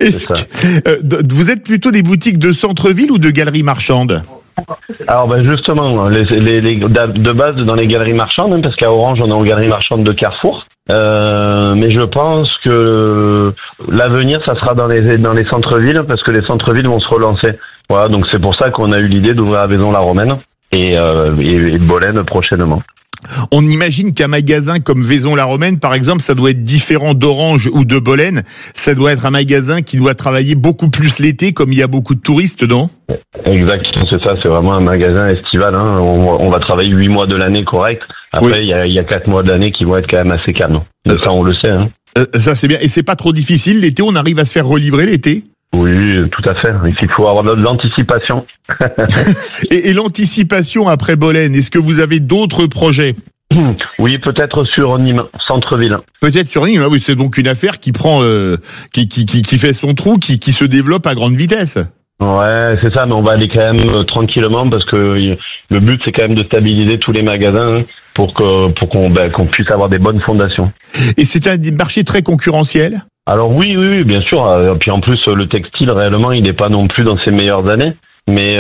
Vous êtes plutôt des boutiques de centre-ville ou de galeries marchandes? Alors justement, de base dans les galeries marchandes, hein, parce qu'à Orange on est en galerie marchande de Carrefour. Mais je pense que l'avenir ça sera dans les centres-villes, parce que les centres-villes vont se relancer. Voilà, donc c'est pour ça qu'on a eu l'idée d'ouvrir à Vaison-la-Romaine et Bolène prochainement. On imagine qu'un magasin comme Vaison-la-Romaine, par exemple, ça doit être différent d'Orange ou de Bolène. Ça doit être un magasin qui doit travailler beaucoup plus l'été, comme il y a beaucoup de touristes, non? Exactement, c'est ça. C'est vraiment un magasin estival. Hein. On va travailler 8 mois de l'année correct. Après, il y a 4 mois de l'année qui vont être quand même assez calmes. Ça, on le sait. Hein. Ça, c'est bien. Et c'est pas trop difficile l'été? On arrive à se faire relivrer l'été? Oui, tout à fait. Il faut avoir de l'anticipation. Et l'anticipation après Bolène, est-ce que vous avez d'autres projets? Oui, peut-être sur Nîmes, centre-ville. Peut-être sur Nîmes, oui, c'est donc une affaire qui prend, qui fait son trou, qui se développe à grande vitesse. Ouais, c'est ça, mais on va aller quand même tranquillement, parce que le but c'est quand même de stabiliser tous les magasins, hein, pour qu'on puisse avoir des bonnes fondations. Et c'est un marché très concurrentiel? Alors oui, bien sûr. Puis en plus, le textile, réellement, il n'est pas non plus dans ses meilleures années. Mais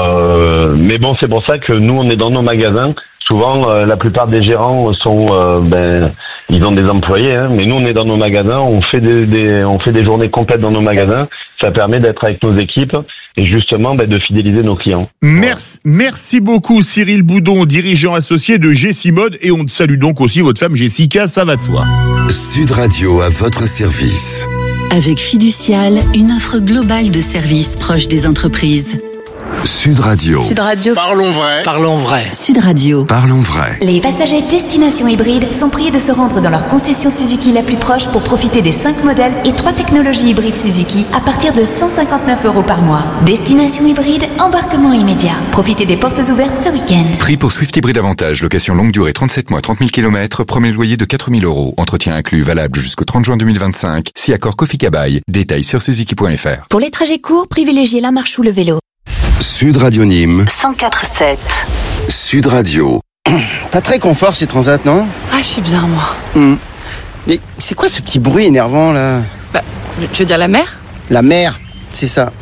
bon, c'est pour ça que nous, on est dans nos magasins. Souvent, la plupart des gérants sont, ils ont des employés, hein, mais nous, on est dans nos magasins. On fait des journées complètes dans nos magasins. Ça permet d'être avec nos équipes et justement de fidéliser nos clients. Merci beaucoup, Cyril Boudon, dirigeant associé de Gessimode, et on salue donc aussi votre femme Jessica, ça va de soi. Sud Radio à votre service. Avec Fiducial, une offre globale de services proches des entreprises. Sud Radio. Sud Radio. Parlons vrai. Parlons vrai. Sud Radio. Parlons vrai. Les passagers destination hybride sont priés de se rendre dans leur concession Suzuki la plus proche pour profiter des 5 modèles et 3 technologies hybrides Suzuki à partir de 159 € par mois. Destination hybride, embarquement immédiat. Profitez des portes ouvertes ce week-end. Prix pour Swift Hybride Avantage, location longue durée 37 mois, 30 000 km, premier loyer de 4 000 €. Entretien inclus, valable jusqu'au 30 juin 2025. Si accord Kofi-Kabai. Détails sur suzuki.fr. Pour les trajets courts, privilégiez la marche ou le vélo. Sud Radio Nîmes. 104.7. Sud Radio. Pas très confort ces transats, non? Ah, je suis bien, moi. Mais c'est quoi ce petit bruit énervant, là? Tu veux dire la mer? La mer, c'est ça.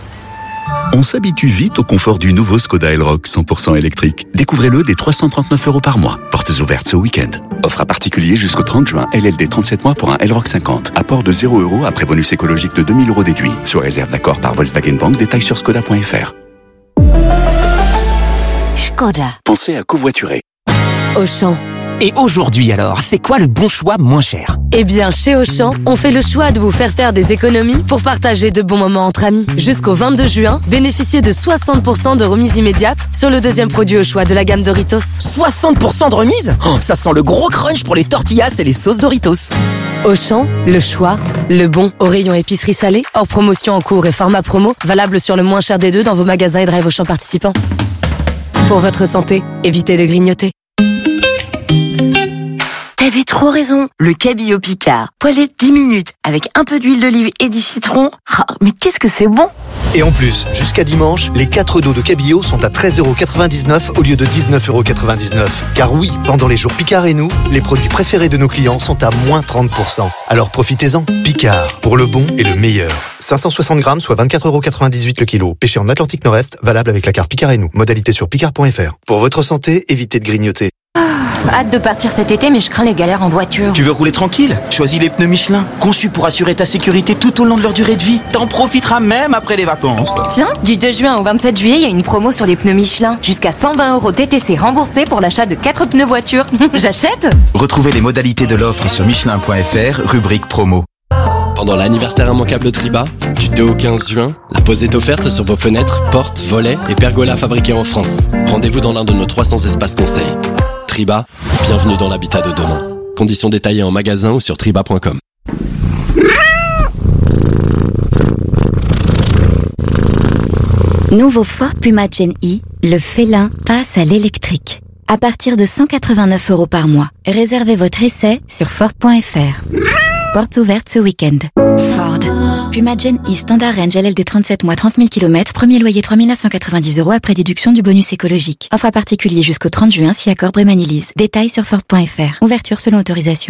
On s'habitue vite au confort du nouveau Skoda Elroq 100% électrique. Découvrez-le dès 339 € par mois. Portes ouvertes ce week-end. Offre à particulier jusqu'au 30 juin. LLD 37 mois pour un Elroq 50. Apport de 0 € après bonus écologique de 2000 € déduit. Sous réserve d'accord par Volkswagen Bank. Détails sur skoda.fr. Skoda. Pensez à covoiturer. Auchan. Et aujourd'hui alors, c'est quoi le bon choix moins cher? Eh bien, chez Auchan, on fait le choix de vous faire des économies pour partager de bons moments entre amis. Jusqu'au 22 juin, bénéficiez de 60% de remise immédiate sur le deuxième produit au choix de la gamme Doritos. 60% de remise? Ça sent le gros crunch pour les tortillas et les sauces Doritos. Auchan, le choix, le bon. Au rayon épicerie salée, hors promotion en cours et format promo, valable sur le moins cher des deux dans vos magasins et drive Auchan participants. Pour votre santé, évitez de grignoter. Ta T'avais trop raison. Le cabillaud Picard. Poêlé 10 minutes avec un peu d'huile d'olive et du citron. Ah, mais qu'est-ce que c'est bon! Et en plus, jusqu'à dimanche, les 4 dos de cabillaud sont à 13,99€ au lieu de 19,99€. Car oui, pendant les jours Picard et nous, les produits préférés de nos clients sont à moins 30%. Alors profitez-en. Picard, pour le bon et le meilleur. 560 grammes, soit 24,98€ le kilo. Pêché en Atlantique Nord-Est, valable avec la carte Picard et nous. Modalité sur picard.fr. Pour votre santé, évitez de grignoter. Hâte de partir cet été, mais je crains les galères en voiture. Tu veux rouler tranquille? Choisis les pneus Michelin, conçus pour assurer ta sécurité tout au long de leur durée de vie. T'en profiteras même après les vacances. Tiens, du 2 juin au 27 juillet, il y a une promo sur les pneus Michelin. Jusqu'à 120€ TTC remboursés pour l'achat de 4 pneus voiture. J'achète? Retrouvez les modalités de l'offre sur michelin.fr, rubrique promo. Pendant l'anniversaire immanquable Triba, du 2 au 15 juin, la pose est offerte sur vos fenêtres, portes, volets et pergolas fabriqués en France. Rendez-vous dans l'un de nos 300 espaces conseils. Triba, bienvenue dans l'habitat de demain. Conditions détaillées en magasin ou sur triba.com. Nouveau Ford Puma Gen E, le félin passe à l'électrique. À partir de 189€ par mois. Réservez votre essai sur Ford.fr. Portes ouvertes ce week-end. Ford. Puma Gen E Standard Range LLD 37 mois 30 000 km. Premier loyer 3 990€ après déduction du bonus écologique. Offre à particulier jusqu'au 30 juin si accord Brémanilise. Détails sur Ford.fr. Ouverture selon autorisation.